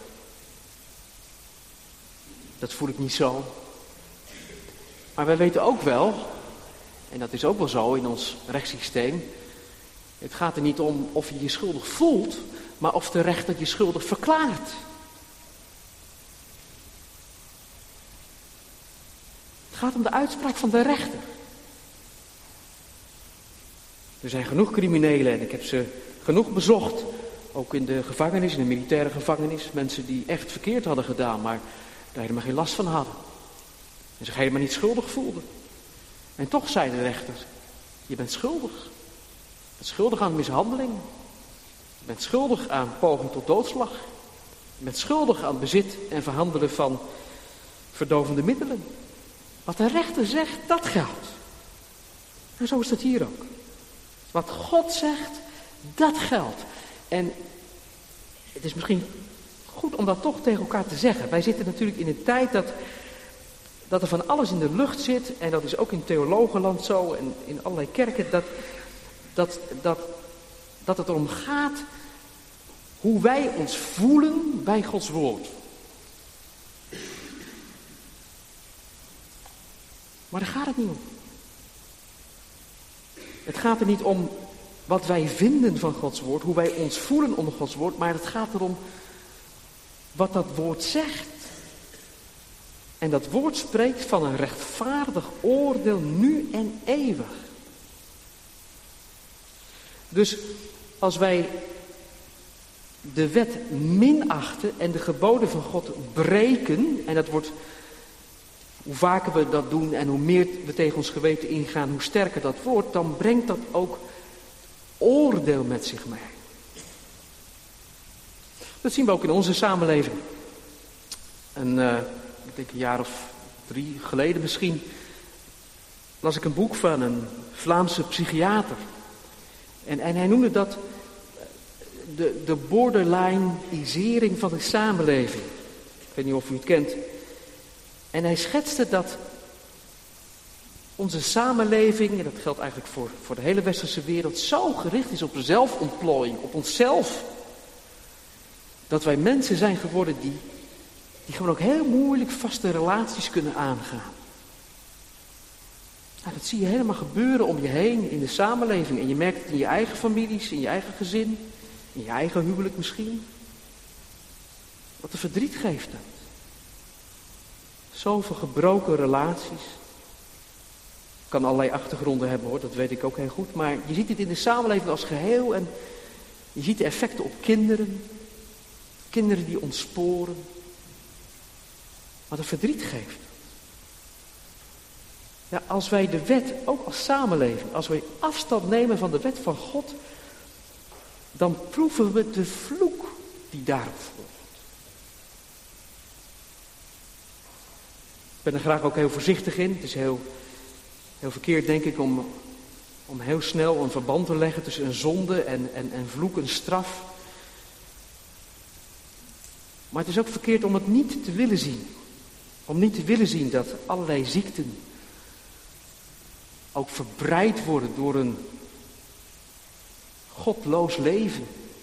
dat voel ik niet zo. Maar wij weten ook wel, en dat is ook wel zo in ons rechtssysteem, het gaat er niet om of je je schuldig voelt, maar of de rechter je schuldig verklaart. Het gaat om de uitspraak van de rechter. Er zijn genoeg criminelen en ik heb ze genoeg bezocht. Ook in de gevangenis, in de militaire gevangenis. Mensen die echt verkeerd hadden gedaan, maar daar helemaal geen last van hadden. En zich helemaal niet schuldig voelden. En toch zei de rechter, je bent schuldig. Je bent schuldig aan mishandeling. Je bent schuldig aan poging tot doodslag. Je bent schuldig aan bezit en verhandelen van verdovende middelen. Wat de rechter zegt, dat geldt. En zo is dat hier ook. Wat God zegt, dat geldt. En het is misschien goed om dat toch tegen elkaar te zeggen. Wij zitten natuurlijk in een tijd dat er van alles in de lucht zit. En dat is ook in theologenland zo en in allerlei kerken. Dat het erom gaat hoe wij ons voelen bij Gods woord. Maar daar gaat het niet om. Het gaat er niet om wat wij vinden van Gods woord, hoe wij ons voelen onder Gods woord, maar het gaat erom wat dat woord zegt. En dat woord spreekt van een rechtvaardig oordeel nu en eeuwig. Dus als wij de wet minachten en de geboden van God breken, en dat wordt, hoe vaker we dat doen en hoe meer we tegen ons geweten ingaan, hoe sterker dat wordt, dan brengt dat ook oordeel met zich mee. Dat zien we ook in onze samenleving. En ik denk een jaar of 3 geleden misschien, las ik een boek van een Vlaamse psychiater. En hij noemde dat de borderline-isering van de samenleving. Ik weet niet of u het kent. En hij schetste dat onze samenleving, en dat geldt eigenlijk voor de hele westerse wereld, zo gericht is op zelfontplooiing, op onszelf. Dat wij mensen zijn geworden die gewoon ook heel moeilijk vaste relaties kunnen aangaan. Nou, dat zie je helemaal gebeuren om je heen in de samenleving. En je merkt het in je eigen families, in je eigen gezin, in je eigen huwelijk misschien. Wat een verdriet geeft dat. Zoveel gebroken relaties. Kan allerlei achtergronden hebben hoor, dat weet ik ook heel goed. Maar je ziet het in de samenleving als geheel en je ziet de effecten op kinderen. Kinderen die ontsporen. Wat een verdriet geeft. Ja, als wij de wet, ook als samenleving, als wij afstand nemen van de wet van God, dan proeven we de vloek die daarop volgt. Ik ben er graag ook heel voorzichtig in. Het is heel verkeerd, denk ik, om heel snel een verband te leggen tussen een zonde en vloek, een straf. Maar het is ook verkeerd om het niet te willen zien. Om niet te willen zien dat allerlei ziekten ook verbreid worden door een godloos leven.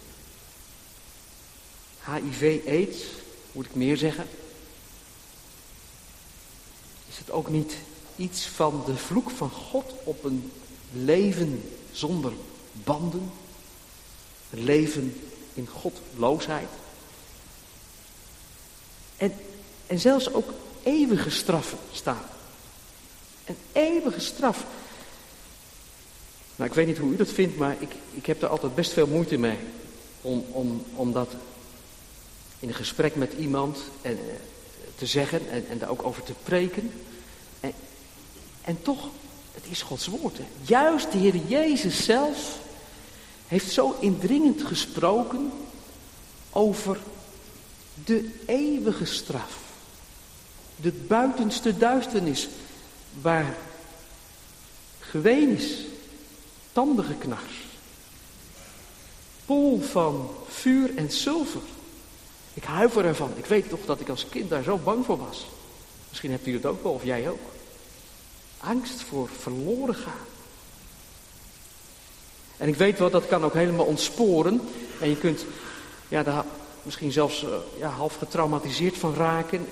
HIV, AIDS, moet ik meer zeggen. Is het ook niet iets van de vloek van God op een leven zonder banden? Een leven in godloosheid? En zelfs ook eeuwige straffen staan. Een eeuwige straf. Nou, ik weet niet hoe u dat vindt, maar ik heb er altijd best veel moeite mee. Om dat in een gesprek met iemand te zeggen en daar ook over te preken. En toch, het is Gods woord. Hè. Juist de Heer Jezus zelf heeft zo indringend gesproken over de eeuwige straf. De buitenste duisternis waar geween is, tandengeknars, poel van vuur en zilver. Ik huiver ervan. Ik weet toch dat ik als kind daar zo bang voor was. Misschien hebt u dat ook wel, of jij ook. Angst voor verloren gaan. En ik weet wel, dat kan ook helemaal ontsporen. En je kunt daar misschien zelfs half getraumatiseerd van raken.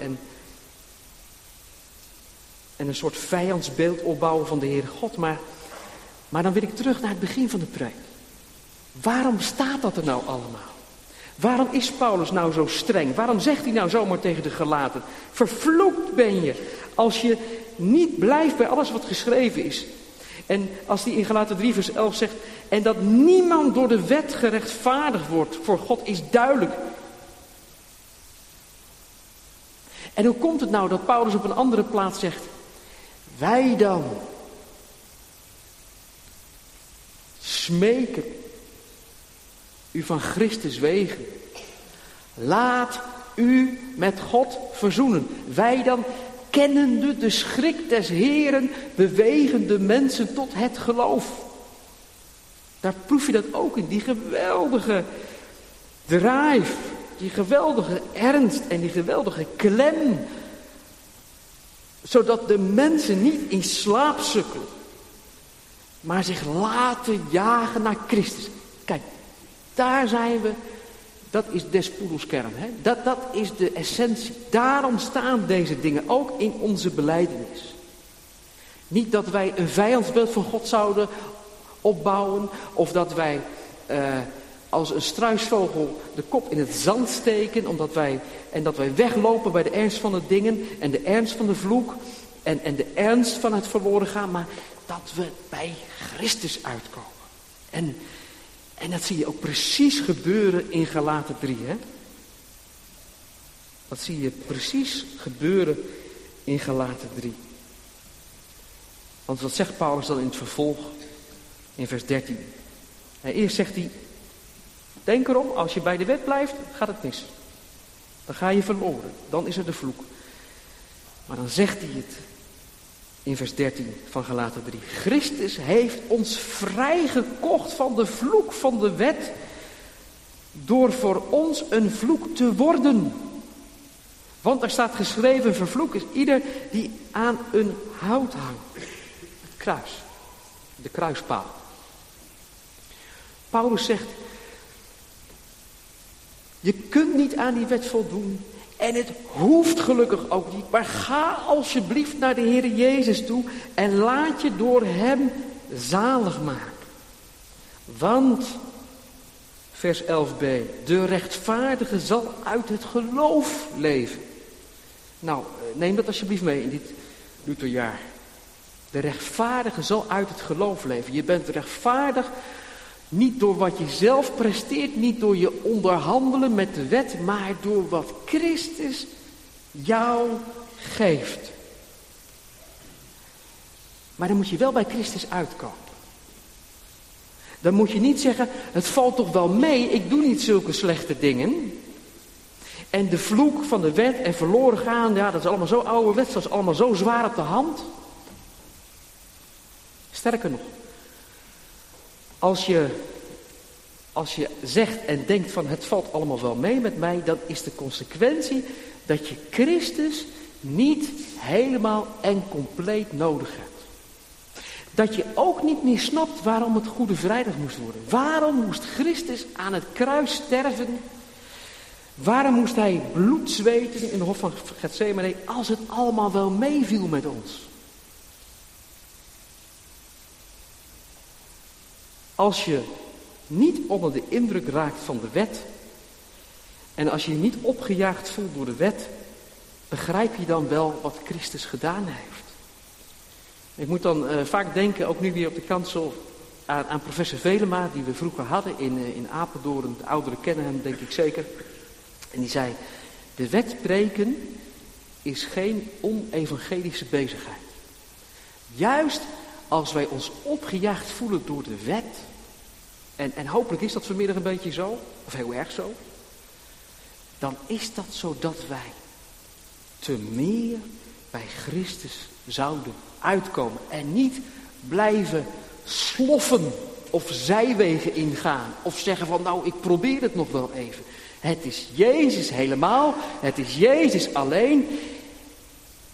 En een soort vijandsbeeld opbouwen van de Heere God. Maar dan wil ik terug naar het begin van de preek. Waarom staat dat er nou allemaal? Waarom is Paulus nou zo streng? Waarom zegt hij nou zomaar tegen de Galaten? Vervloekt ben je als je niet blijft bij alles wat geschreven is. En als hij in Galaten 3 vers 11 zegt, en dat niemand door de wet gerechtvaardigd wordt voor God is duidelijk. En hoe komt het nou dat Paulus op een andere plaats zegt, wij dan smeken u van Christus wegen. Laat u met God verzoenen. Wij dan, kennende de schrik des Heeren, bewegen de mensen tot het geloof. Daar proef je dat ook in, die geweldige drive, die geweldige ernst en die geweldige klem. Zodat de mensen niet in slaap sukkelen, maar zich laten jagen naar Christus. Kijk, daar zijn we, dat is des poedels kern. Hè? Dat is de essentie. Daarom staan deze dingen ook in onze belijdenis. Niet dat wij een vijandsbeeld van God zouden opbouwen, of dat wij als een struisvogel de kop in het zand steken, dat wij weglopen bij de ernst van de dingen en de ernst van de vloek en de ernst van het verloren gaan, maar dat we bij Christus uitkomen. En dat zie je ook precies gebeuren in Galaten 3. Hè? Dat zie je precies gebeuren in Galaten 3. Want wat zegt Paulus dan in het vervolg in vers 13? Eerst zegt hij, denk erom, als je bij de wet blijft, gaat het mis. Dan ga je verloren, dan is er de vloek. Maar dan zegt hij het in vers 13 van Galaten 3. Christus heeft ons vrijgekocht van de vloek van de wet, door voor ons een vloek te worden. Want er staat geschreven, vervloekt is ieder die aan een hout hangt. Het kruis, de kruispaal. Paulus zegt, je kunt niet aan die wet voldoen. En het hoeft gelukkig ook niet. Maar ga alsjeblieft naar de Heer Jezus toe en laat je door hem zalig maken. Want, vers 11b, de rechtvaardige zal uit het geloof leven. Nou, neem dat alsjeblieft mee in dit Lutherjaar. De rechtvaardige zal uit het geloof leven. Je bent rechtvaardig niet door wat je zelf presteert, niet door je onderhandelen met de wet, maar door wat Christus jou geeft. Maar dan moet je wel bij Christus uitkomen. Dan moet je niet zeggen, het valt toch wel mee, ik doe niet zulke slechte dingen. En de vloek van de wet en verloren gaan, ja, dat is allemaal zo ouderwets, dat is allemaal zo zwaar op de hand. Sterker nog, als je zegt en denkt van het valt allemaal wel mee met mij, dan is de consequentie dat je Christus niet helemaal en compleet nodig hebt. Dat je ook niet meer snapt waarom het Goede Vrijdag moest worden. Waarom moest Christus aan het kruis sterven? Waarom moest hij bloed zweten in de hof van Getsemane als het allemaal wel meeviel met ons? Als je niet onder de indruk raakt van de wet en als je je niet opgejaagd voelt door de wet, begrijp je dan wel wat Christus gedaan heeft. Ik moet dan vaak denken, ook nu weer op de kansel, aan professor Velema, die we vroeger hadden in Apeldoorn. De ouderen kennen hem, denk ik zeker. En die zei, de wet preken is geen onevangelische bezigheid. Juist als wij ons opgejaagd voelen door de wet, en hopelijk is dat vanmiddag een beetje zo, of heel erg zo, dan is dat zodat wij te meer bij Christus zouden uitkomen en niet blijven sloffen of zijwegen ingaan of zeggen van nou ik probeer het nog wel even. Het is Jezus helemaal, het is Jezus alleen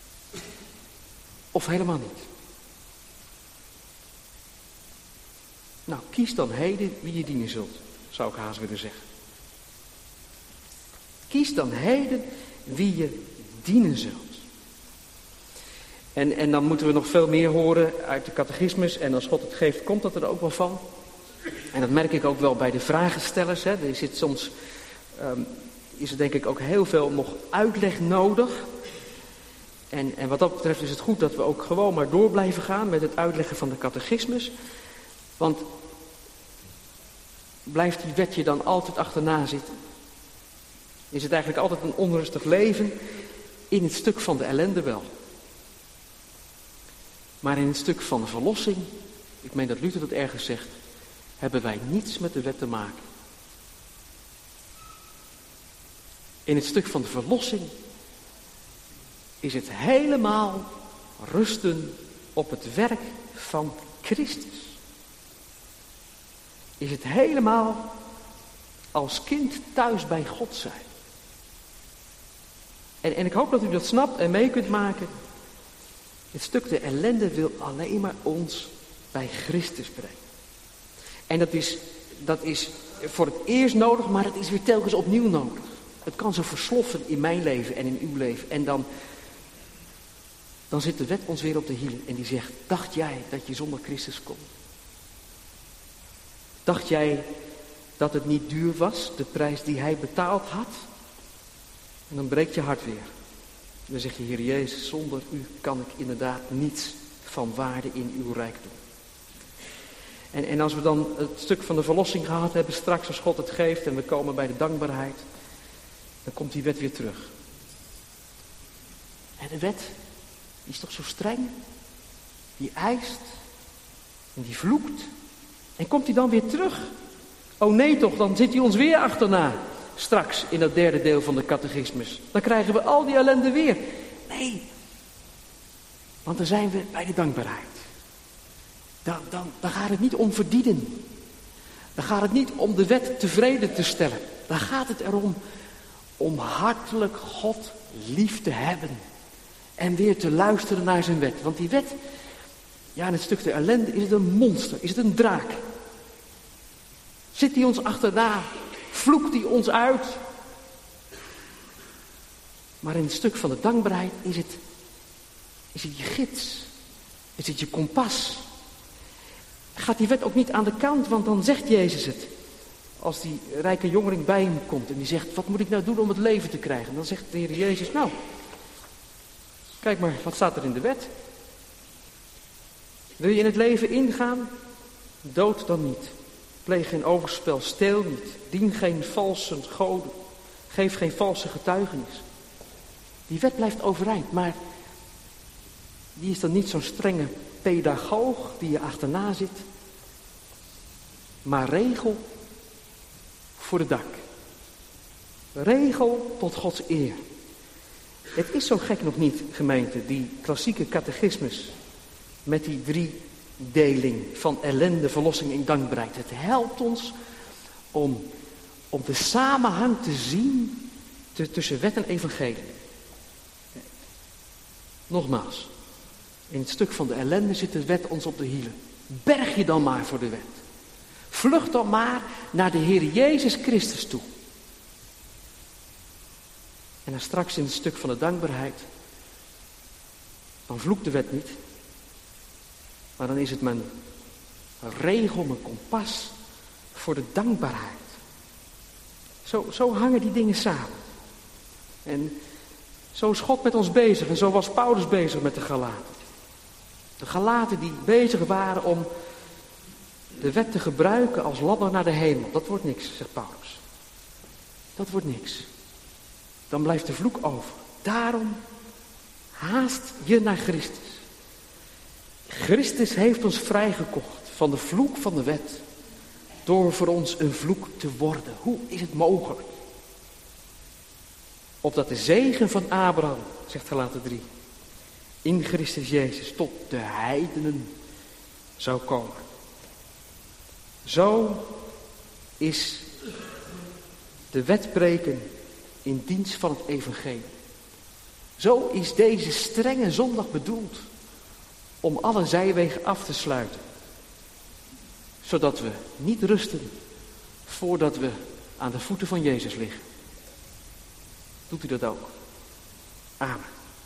of helemaal niet. Nou, kies dan heden wie je dienen zult, zou ik haast willen zeggen. Kies dan heden wie je dienen zult. En dan moeten we nog veel meer horen uit de catechismus. En als God het geeft, komt dat er ook wel van. En dat merk ik ook wel bij de vragenstellers. Hè. Er zit soms, is er denk ik ook heel veel nog uitleg nodig. En wat dat betreft is het goed dat we ook gewoon maar door blijven gaan met het uitleggen van de catechismus. Want blijft die wet je dan altijd achterna zitten? Is het eigenlijk altijd een onrustig leven? In het stuk van de ellende wel. Maar in het stuk van de verlossing, ik meen dat Luther dat ergens zegt, hebben wij niets met de wet te maken. In het stuk van de verlossing is het helemaal rusten op het werk van Christus. Is het helemaal als kind thuis bij God zijn. En ik hoop dat u dat snapt en mee kunt maken. Het stuk de ellende wil alleen maar ons bij Christus brengen. En dat is voor het eerst nodig, maar het is weer telkens opnieuw nodig. Het kan zo versloffen in mijn leven en in uw leven. En dan zit de wet ons weer op de hielen en die zegt, dacht jij dat je zonder Christus kon? Dacht jij dat het niet duur was, de prijs die hij betaald had? En dan breekt je hart weer. En dan zeg je, Heer Jezus, zonder u kan ik inderdaad niets van waarde in uw rijkdom. En als we dan het stuk van de verlossing gehad hebben, straks als God het geeft en we komen bij de dankbaarheid, dan komt die wet weer terug. En de wet, die is toch zo streng? Die eist en die vloekt. En komt hij dan weer terug? Oh nee toch, dan zit hij ons weer achterna. Straks in dat derde deel van de catechismus. Dan krijgen we al die ellende weer. Nee, want dan zijn we bij de dankbaarheid. Dan gaat het niet om verdienen. Dan gaat het niet om de wet tevreden te stellen. Dan gaat het erom om hartelijk God lief te hebben. En weer te luisteren naar zijn wet. Want die wet, ja, in het stuk de ellende is het een monster. Is het een draak. Zit hij ons achterna? Vloekt hij ons uit? Maar in het stuk van de dankbaarheid is het je gids. Is het je kompas. Gaat die wet ook niet aan de kant, want dan zegt Jezus het. Als die rijke jongeling bij hem komt en die zegt, wat moet ik nou doen om het leven te krijgen? Dan zegt de Heer Jezus, nou, kijk maar, wat staat er in de wet? Wil je in het leven ingaan? Dood dan niet. Pleeg geen overspel, steel niet. Dien geen valse goden. Geef geen valse getuigenis. Die wet blijft overeind, maar die is dan niet zo'n strenge pedagoog die je achterna zit. Maar regel voor de dak. Regel tot Gods eer. Het is zo gek nog niet, gemeente, die klassieke catechismus met die driedeling van ellende, verlossing en dankbaarheid. Het helpt ons om de samenhang te zien tussen wet en evangelie. Nogmaals, in het stuk van de ellende zit de wet ons op de hielen. Berg je dan maar voor de wet. Vlucht dan maar naar de Heer Jezus Christus toe. En dan straks in het stuk van de dankbaarheid, dan vloekt de wet niet. Maar dan is het mijn regel, mijn kompas voor de dankbaarheid. Zo hangen die dingen samen. En zo is God met ons bezig. En zo was Paulus bezig met de Galaten. De Galaten die bezig waren om de wet te gebruiken als ladder naar de hemel. Dat wordt niks, zegt Paulus. Dat wordt niks. Dan blijft de vloek over. Daarom haast je naar Christus. Christus heeft ons vrijgekocht van de vloek van de wet. Door voor ons een vloek te worden. Hoe is het mogelijk? Opdat de zegen van Abraham, zegt Galaten 3, in Christus Jezus tot de heidenen zou komen. Zo is de wet preken in dienst van het evangelie. Zo is deze strenge zondag bedoeld om alle zijwegen af te sluiten. zodat we niet rusten voordat we aan de voeten van Jezus liggen. Doet u dat ook? Amen.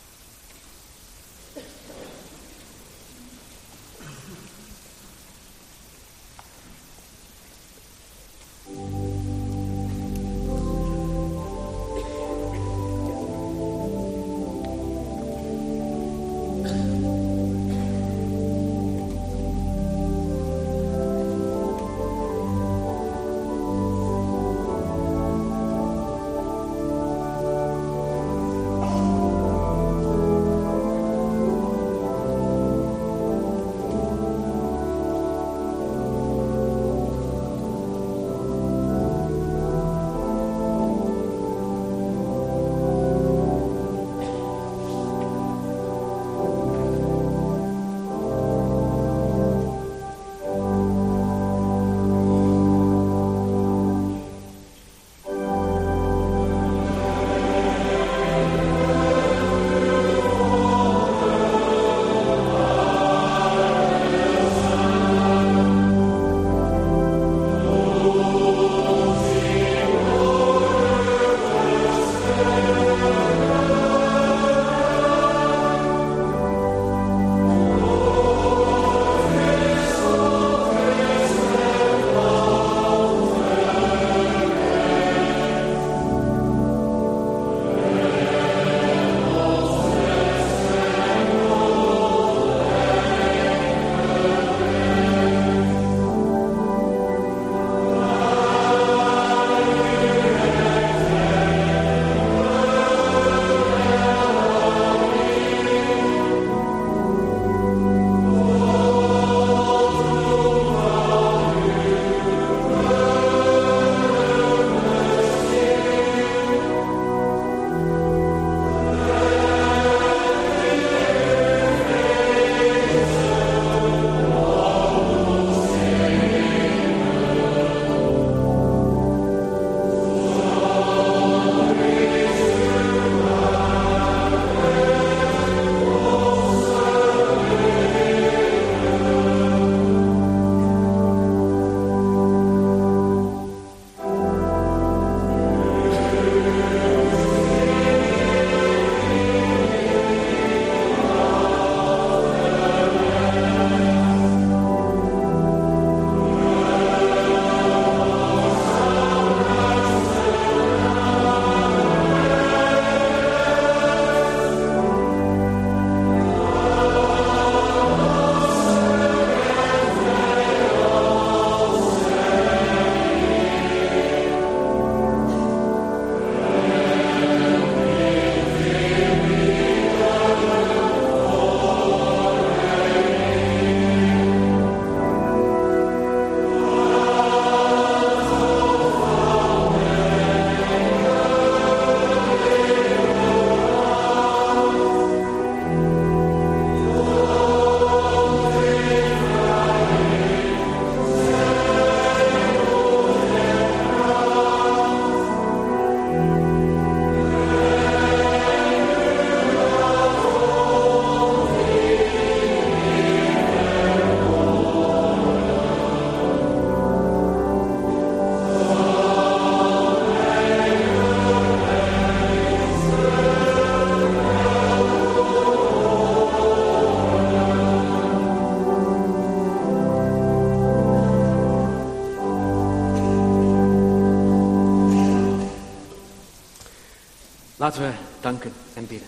Laten we danken en bidden.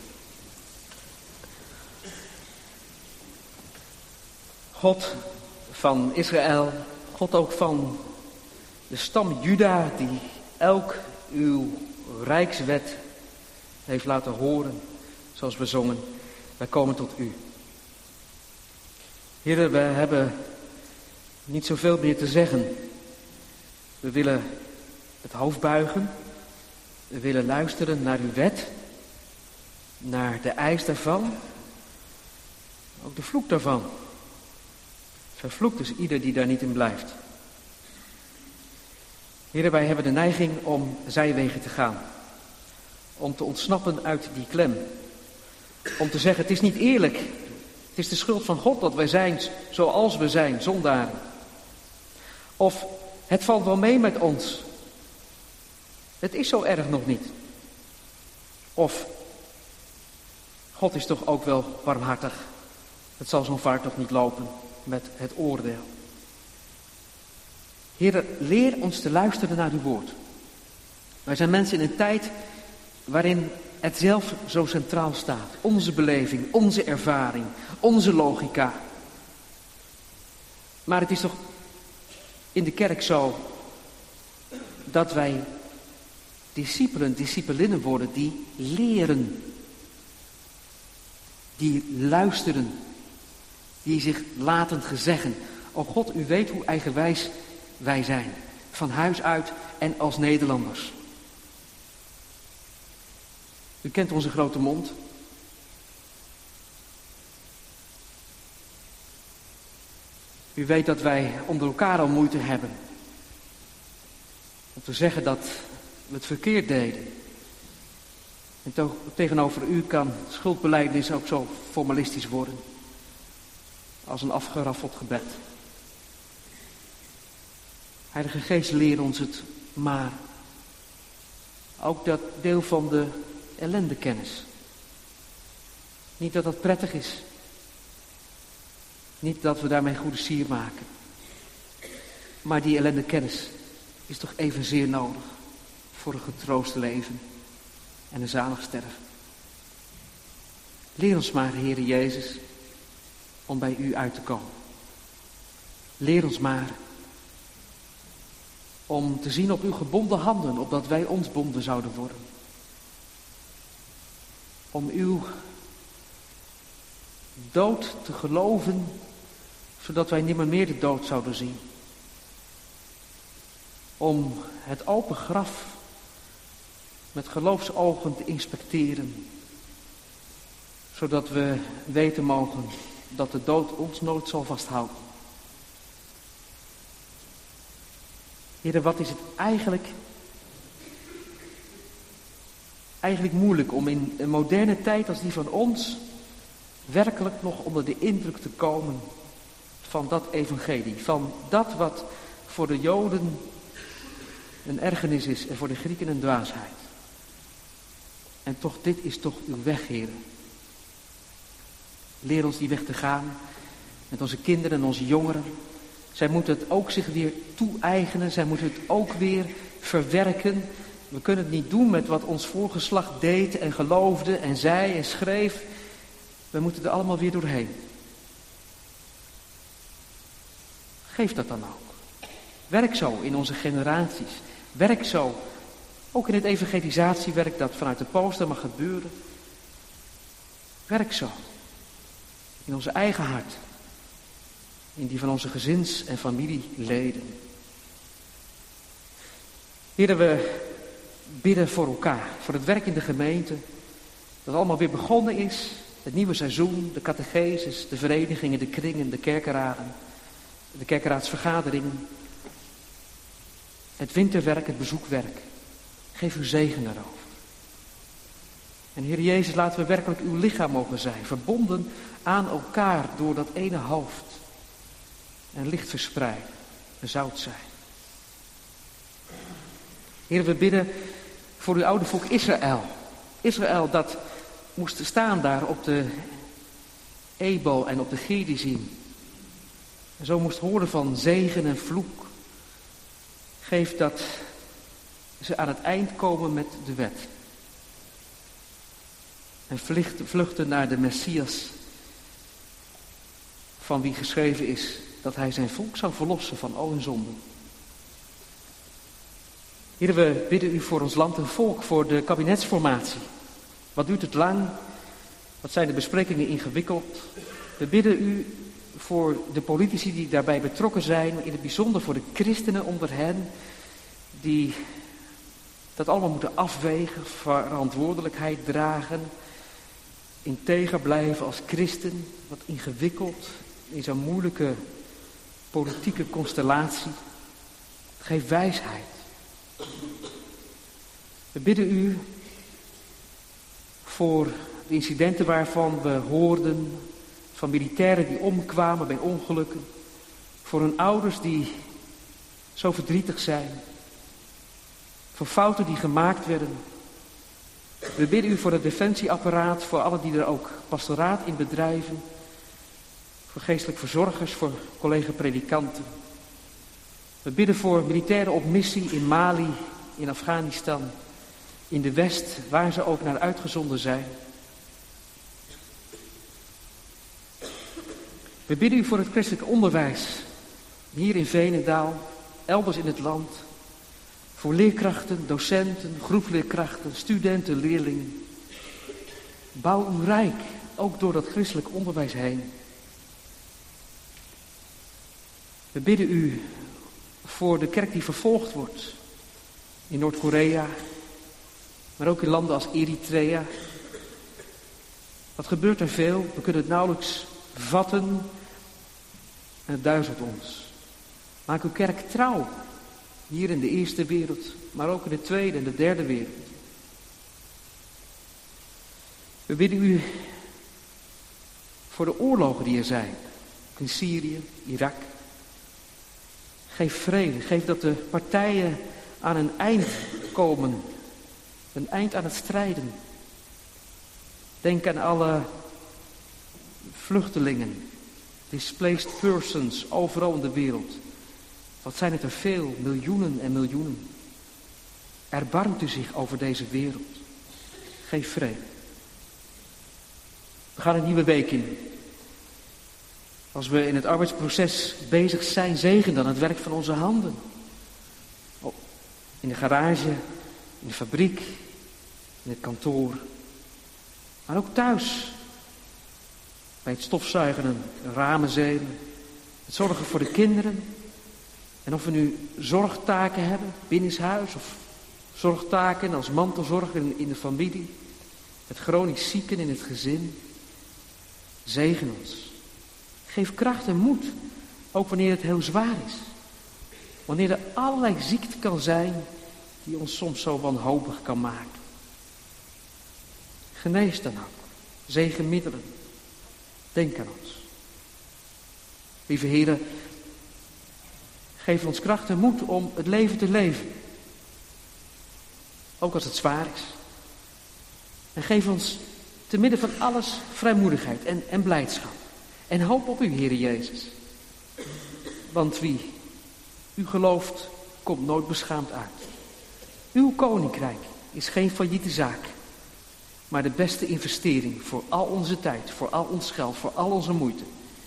God van Israël, God ook van de stam Juda, die elk uw rijkswet heeft laten horen, zoals we zongen. Wij komen tot u. Heere, we hebben niet zoveel meer te zeggen. We willen het hoofd buigen. We willen luisteren naar uw wet, naar de eis daarvan, ook de vloek daarvan. Vervloekt is ieder die daar niet in blijft. Heere, wij hebben de neiging om zijwegen te gaan. Om te ontsnappen uit die klem. Om te zeggen, het is niet eerlijk. Het is de schuld van God dat wij zijn zoals we zijn, zondaren. Of het valt wel mee met ons. Het is zo erg nog niet. Of God is toch ook wel barmhartig. Het zal zo'n vaart toch niet lopen met het oordeel. Heer, leer ons te luisteren naar uw woord. Wij zijn mensen in een tijd waarin het zelf zo centraal staat. Onze beleving, onze ervaring, onze logica. Maar het is toch in de kerk zo dat wij discipelinnen worden die leren. Die luisteren. Die zich laten gezeggen. O God, u weet hoe eigenwijs wij zijn. Van huis uit en als Nederlanders. U kent onze grote mond. U weet dat wij onder elkaar al moeite hebben. Om te zeggen dat we het verkeerd deden. En tegenover u kan schuldbelijdenis ook zo formalistisch worden. Als een afgeraffeld gebed. Heilige Geest, leer ons het maar. Ook dat deel van de ellendekennis. Niet dat dat prettig is. Niet dat we daarmee goede sier maken. Maar die ellendekennis is toch evenzeer nodig voor een getroost leven en een zalig sterven. Leer ons maar, Heere Jezus, om bij u uit te komen. Leer ons maar om te zien op uw gebonden handen, opdat wij ons bonden zouden worden. Om uw dood te geloven, zodat wij nimmer meer de dood zouden zien. Om het open graf met geloofsogen te inspecteren, zodat we weten mogen dat de dood ons nooit zal vasthouden. Heere, wat is het eigenlijk moeilijk om in een moderne tijd als die van ons werkelijk nog onder de indruk te komen van dat evangelie. Van dat wat voor de Joden een ergernis is en voor de Grieken een dwaasheid. En toch, dit is toch uw weg, Heer. Leer ons die weg te gaan met onze kinderen en onze jongeren. Zij moeten het ook zich weer toe-eigenen. Zij moeten het ook weer verwerken. We kunnen het niet doen met wat ons voorgeslacht deed en geloofde en zei en schreef. We moeten er allemaal weer doorheen. Geef dat dan ook. Werk zo in onze generaties. Werk zo. Ook in het evangelisatiewerk dat vanuit de poster mag gebeuren. Werk zo. In onze eigen hart. In die van onze gezins- en familieleden. Heren, we bidden voor elkaar. Voor het werk in de gemeente. Dat allemaal weer begonnen is. Het nieuwe seizoen. De catecheses, de verenigingen, de kringen, de kerkenraden. De kerkenraadsvergaderingen. Het winterwerk, het bezoekwerk. Geef uw zegen daarover. En Heer Jezus, laten we werkelijk uw lichaam mogen zijn. Verbonden aan elkaar door dat ene hoofd. En licht verspreid. En zout zijn. Heer, we bidden voor uw oude volk Israël. Israël dat moest staan daar op de Ebal en op de Gerizim. En zo moest horen van zegen en vloek. Geef dat ze aan het eind komen met de wet. En vluchten naar de Messias. Van wie geschreven is dat hij zijn volk zou verlossen van al hun zonden. Heer, we bidden u voor ons land en volk, voor de kabinetsformatie. Wat duurt het lang? Wat zijn de besprekingen ingewikkeld? We bidden u voor de politici die daarbij betrokken zijn, in het bijzonder voor de christenen onder hen, die dat allemaal moeten afwegen, verantwoordelijkheid dragen, integer blijven als christen, wat ingewikkeld in zo'n moeilijke politieke constellatie. Geef wijsheid. We bidden u voor de incidenten waarvan we hoorden, van militairen die omkwamen bij ongelukken, voor hun ouders die zo verdrietig zijn. Voor fouten die gemaakt werden. We bidden u voor het defensieapparaat, voor allen die er ook pastoraat in bedrijven. Voor geestelijk verzorgers, voor collega-predikanten. We bidden voor militairen op missie in Mali, in Afghanistan, in de West, waar ze ook naar uitgezonden zijn. We bidden u voor het christelijk onderwijs, hier in Veenendaal, elders in het land. Voor leerkrachten, docenten, groepsleerkrachten, studenten, leerlingen. Bouw uw rijk, ook door dat christelijk onderwijs heen. We bidden u voor de kerk die vervolgd wordt. In Noord-Korea, maar ook in landen als Eritrea. Wat gebeurt er veel? We kunnen het nauwelijks vatten en het duizelt ons. Maak uw kerk trouw, hier in de eerste wereld, maar ook in de tweede en de derde wereld. We bidden u voor de oorlogen die er zijn, in Syrië, Irak. Geef vrede, geef dat de partijen aan een eind komen, een eind aan het strijden. Denk aan alle vluchtelingen, displaced persons, overal in de wereld. Wat zijn het er veel, miljoenen en miljoenen. Erbarmt u zich over deze wereld. Geef vrede. We gaan een nieuwe week in. Als we in het arbeidsproces bezig zijn, zegen dan het werk van onze handen. In de garage, in de fabriek, in het kantoor. Maar ook thuis. Bij het stofzuigen en ramen zelen. Het zorgen voor de kinderen. En of we nu zorgtaken hebben binnenshuis of zorgtaken als mantelzorger in de familie. Met chronisch zieken in het gezin. Zegen ons. Geef kracht en moed, ook wanneer het heel zwaar is. Wanneer er allerlei ziekte kan zijn die ons soms zo wanhopig kan maken. Genees dan ook. Zegen middelen. Denk aan ons. Lieve Heere, geef ons kracht en moed om het leven te leven. Ook als het zwaar is. En geef ons te midden van alles vrijmoedigheid en blijdschap. En hoop op u, Heere Jezus. Want wie u gelooft, komt nooit beschaamd uit. Uw koninkrijk is geen failliete zaak. Maar de beste investering voor al onze tijd, voor al ons geld, voor al onze moeite.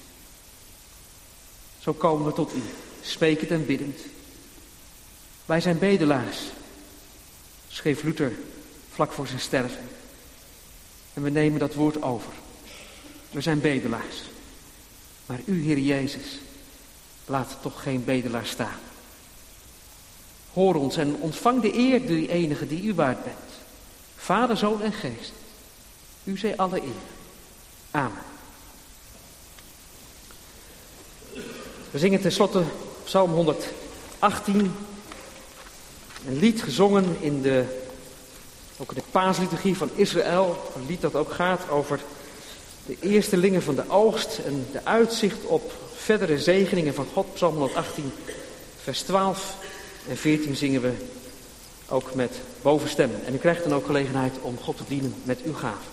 Zo komen we tot u, smekend en biddend. Wij zijn bedelaars, schreef Luther vlak voor zijn sterven. En we nemen dat woord over. We zijn bedelaars. Maar u, Heer Jezus, laat toch geen bedelaar staan. Hoor ons en ontvang de eer, die enige die u waard bent. Vader, Zoon en Geest. U zij alle eer. Amen. We zingen tenslotte Psalm 118. Een lied gezongen ook in de paasliturgie van Israël. Een lied dat ook gaat over de eerstelingen van de oogst en de uitzicht op verdere zegeningen van God. Psalm 118, vers 12 en 14 zingen we ook met bovenstemmen. En u krijgt dan ook gelegenheid om God te dienen met uw gaven.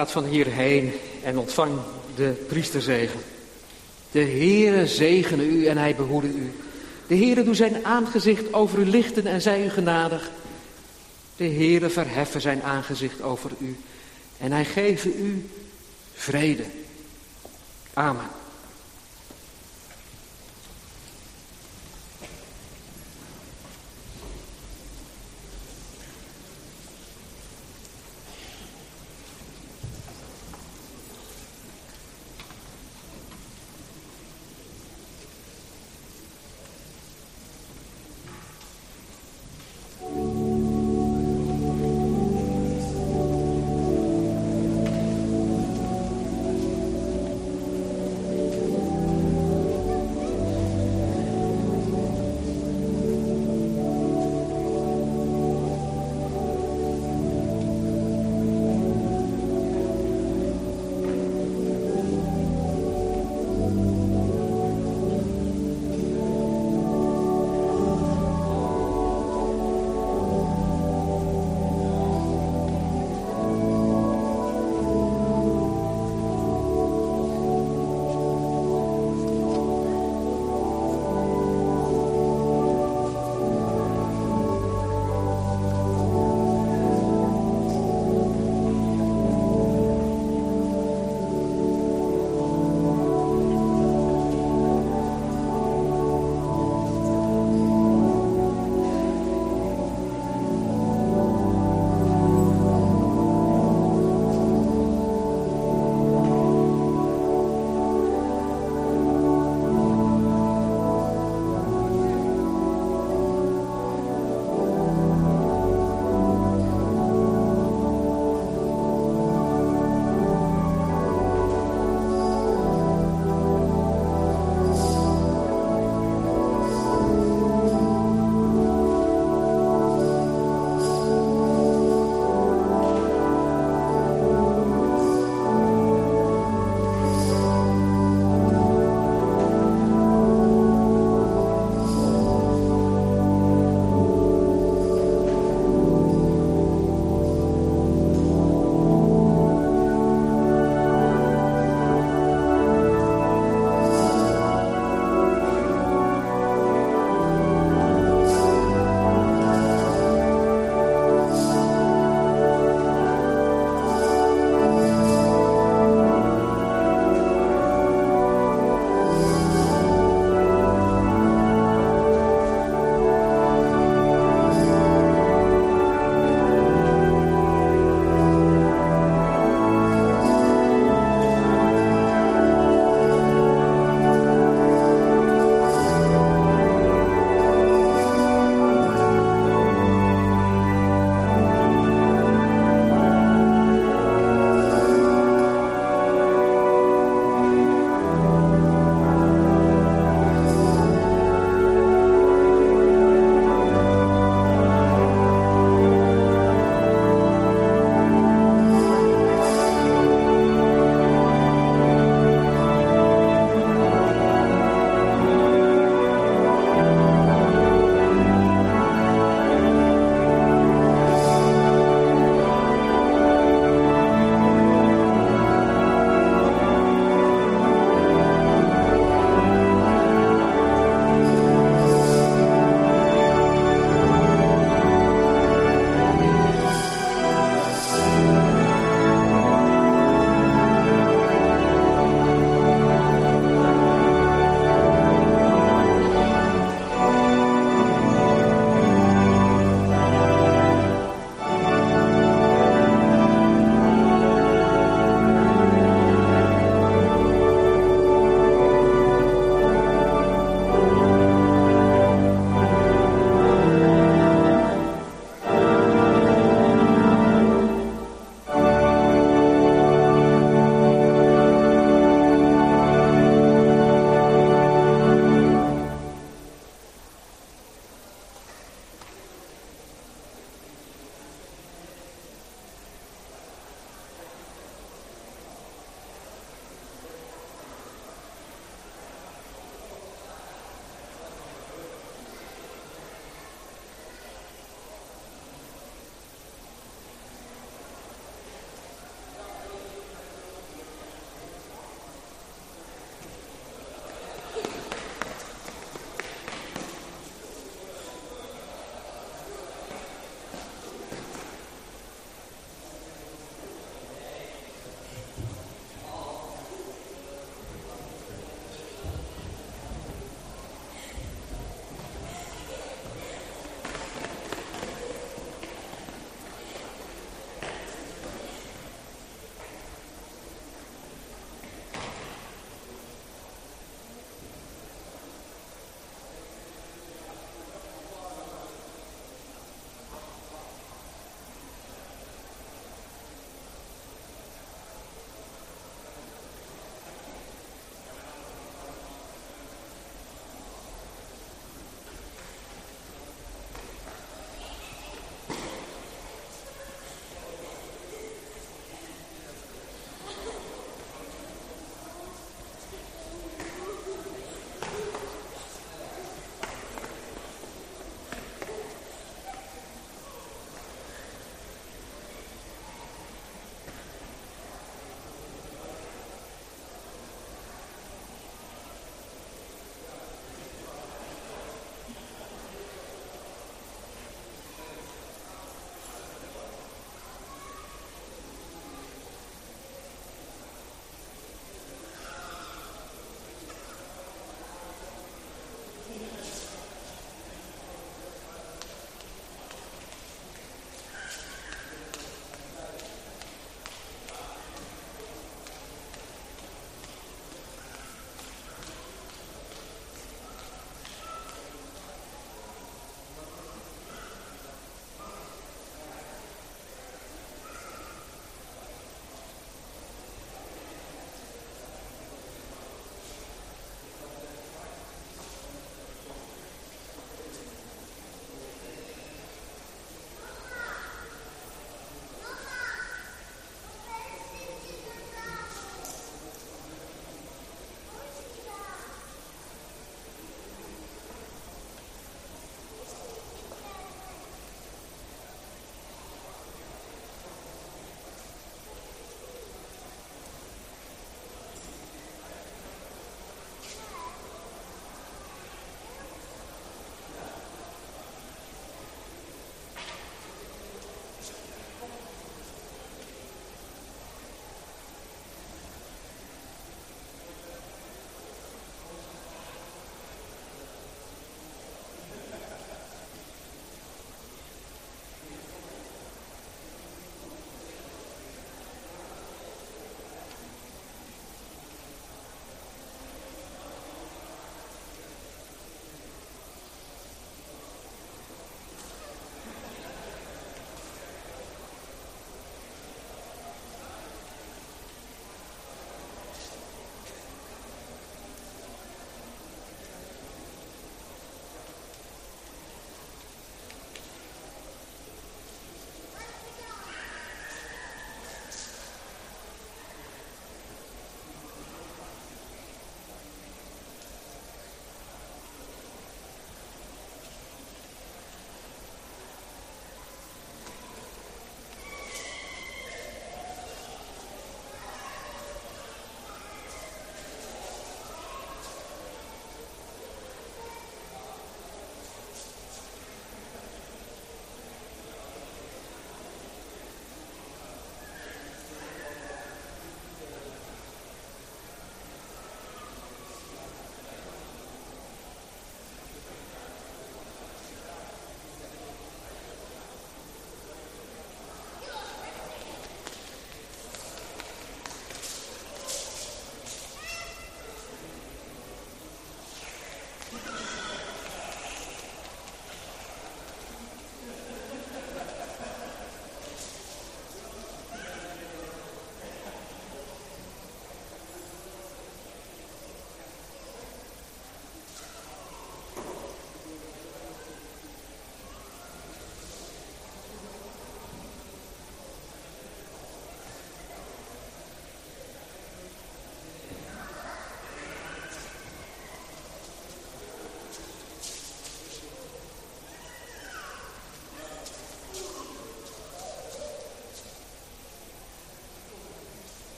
gaat van hier heen en ontvang de priesterzegen. De Heere zegene u en hij behoede u. De Heere doe zijn aangezicht over u lichten en zij u genadig. De Heere verheffen zijn aangezicht over u en hij geven u vrede. Amen.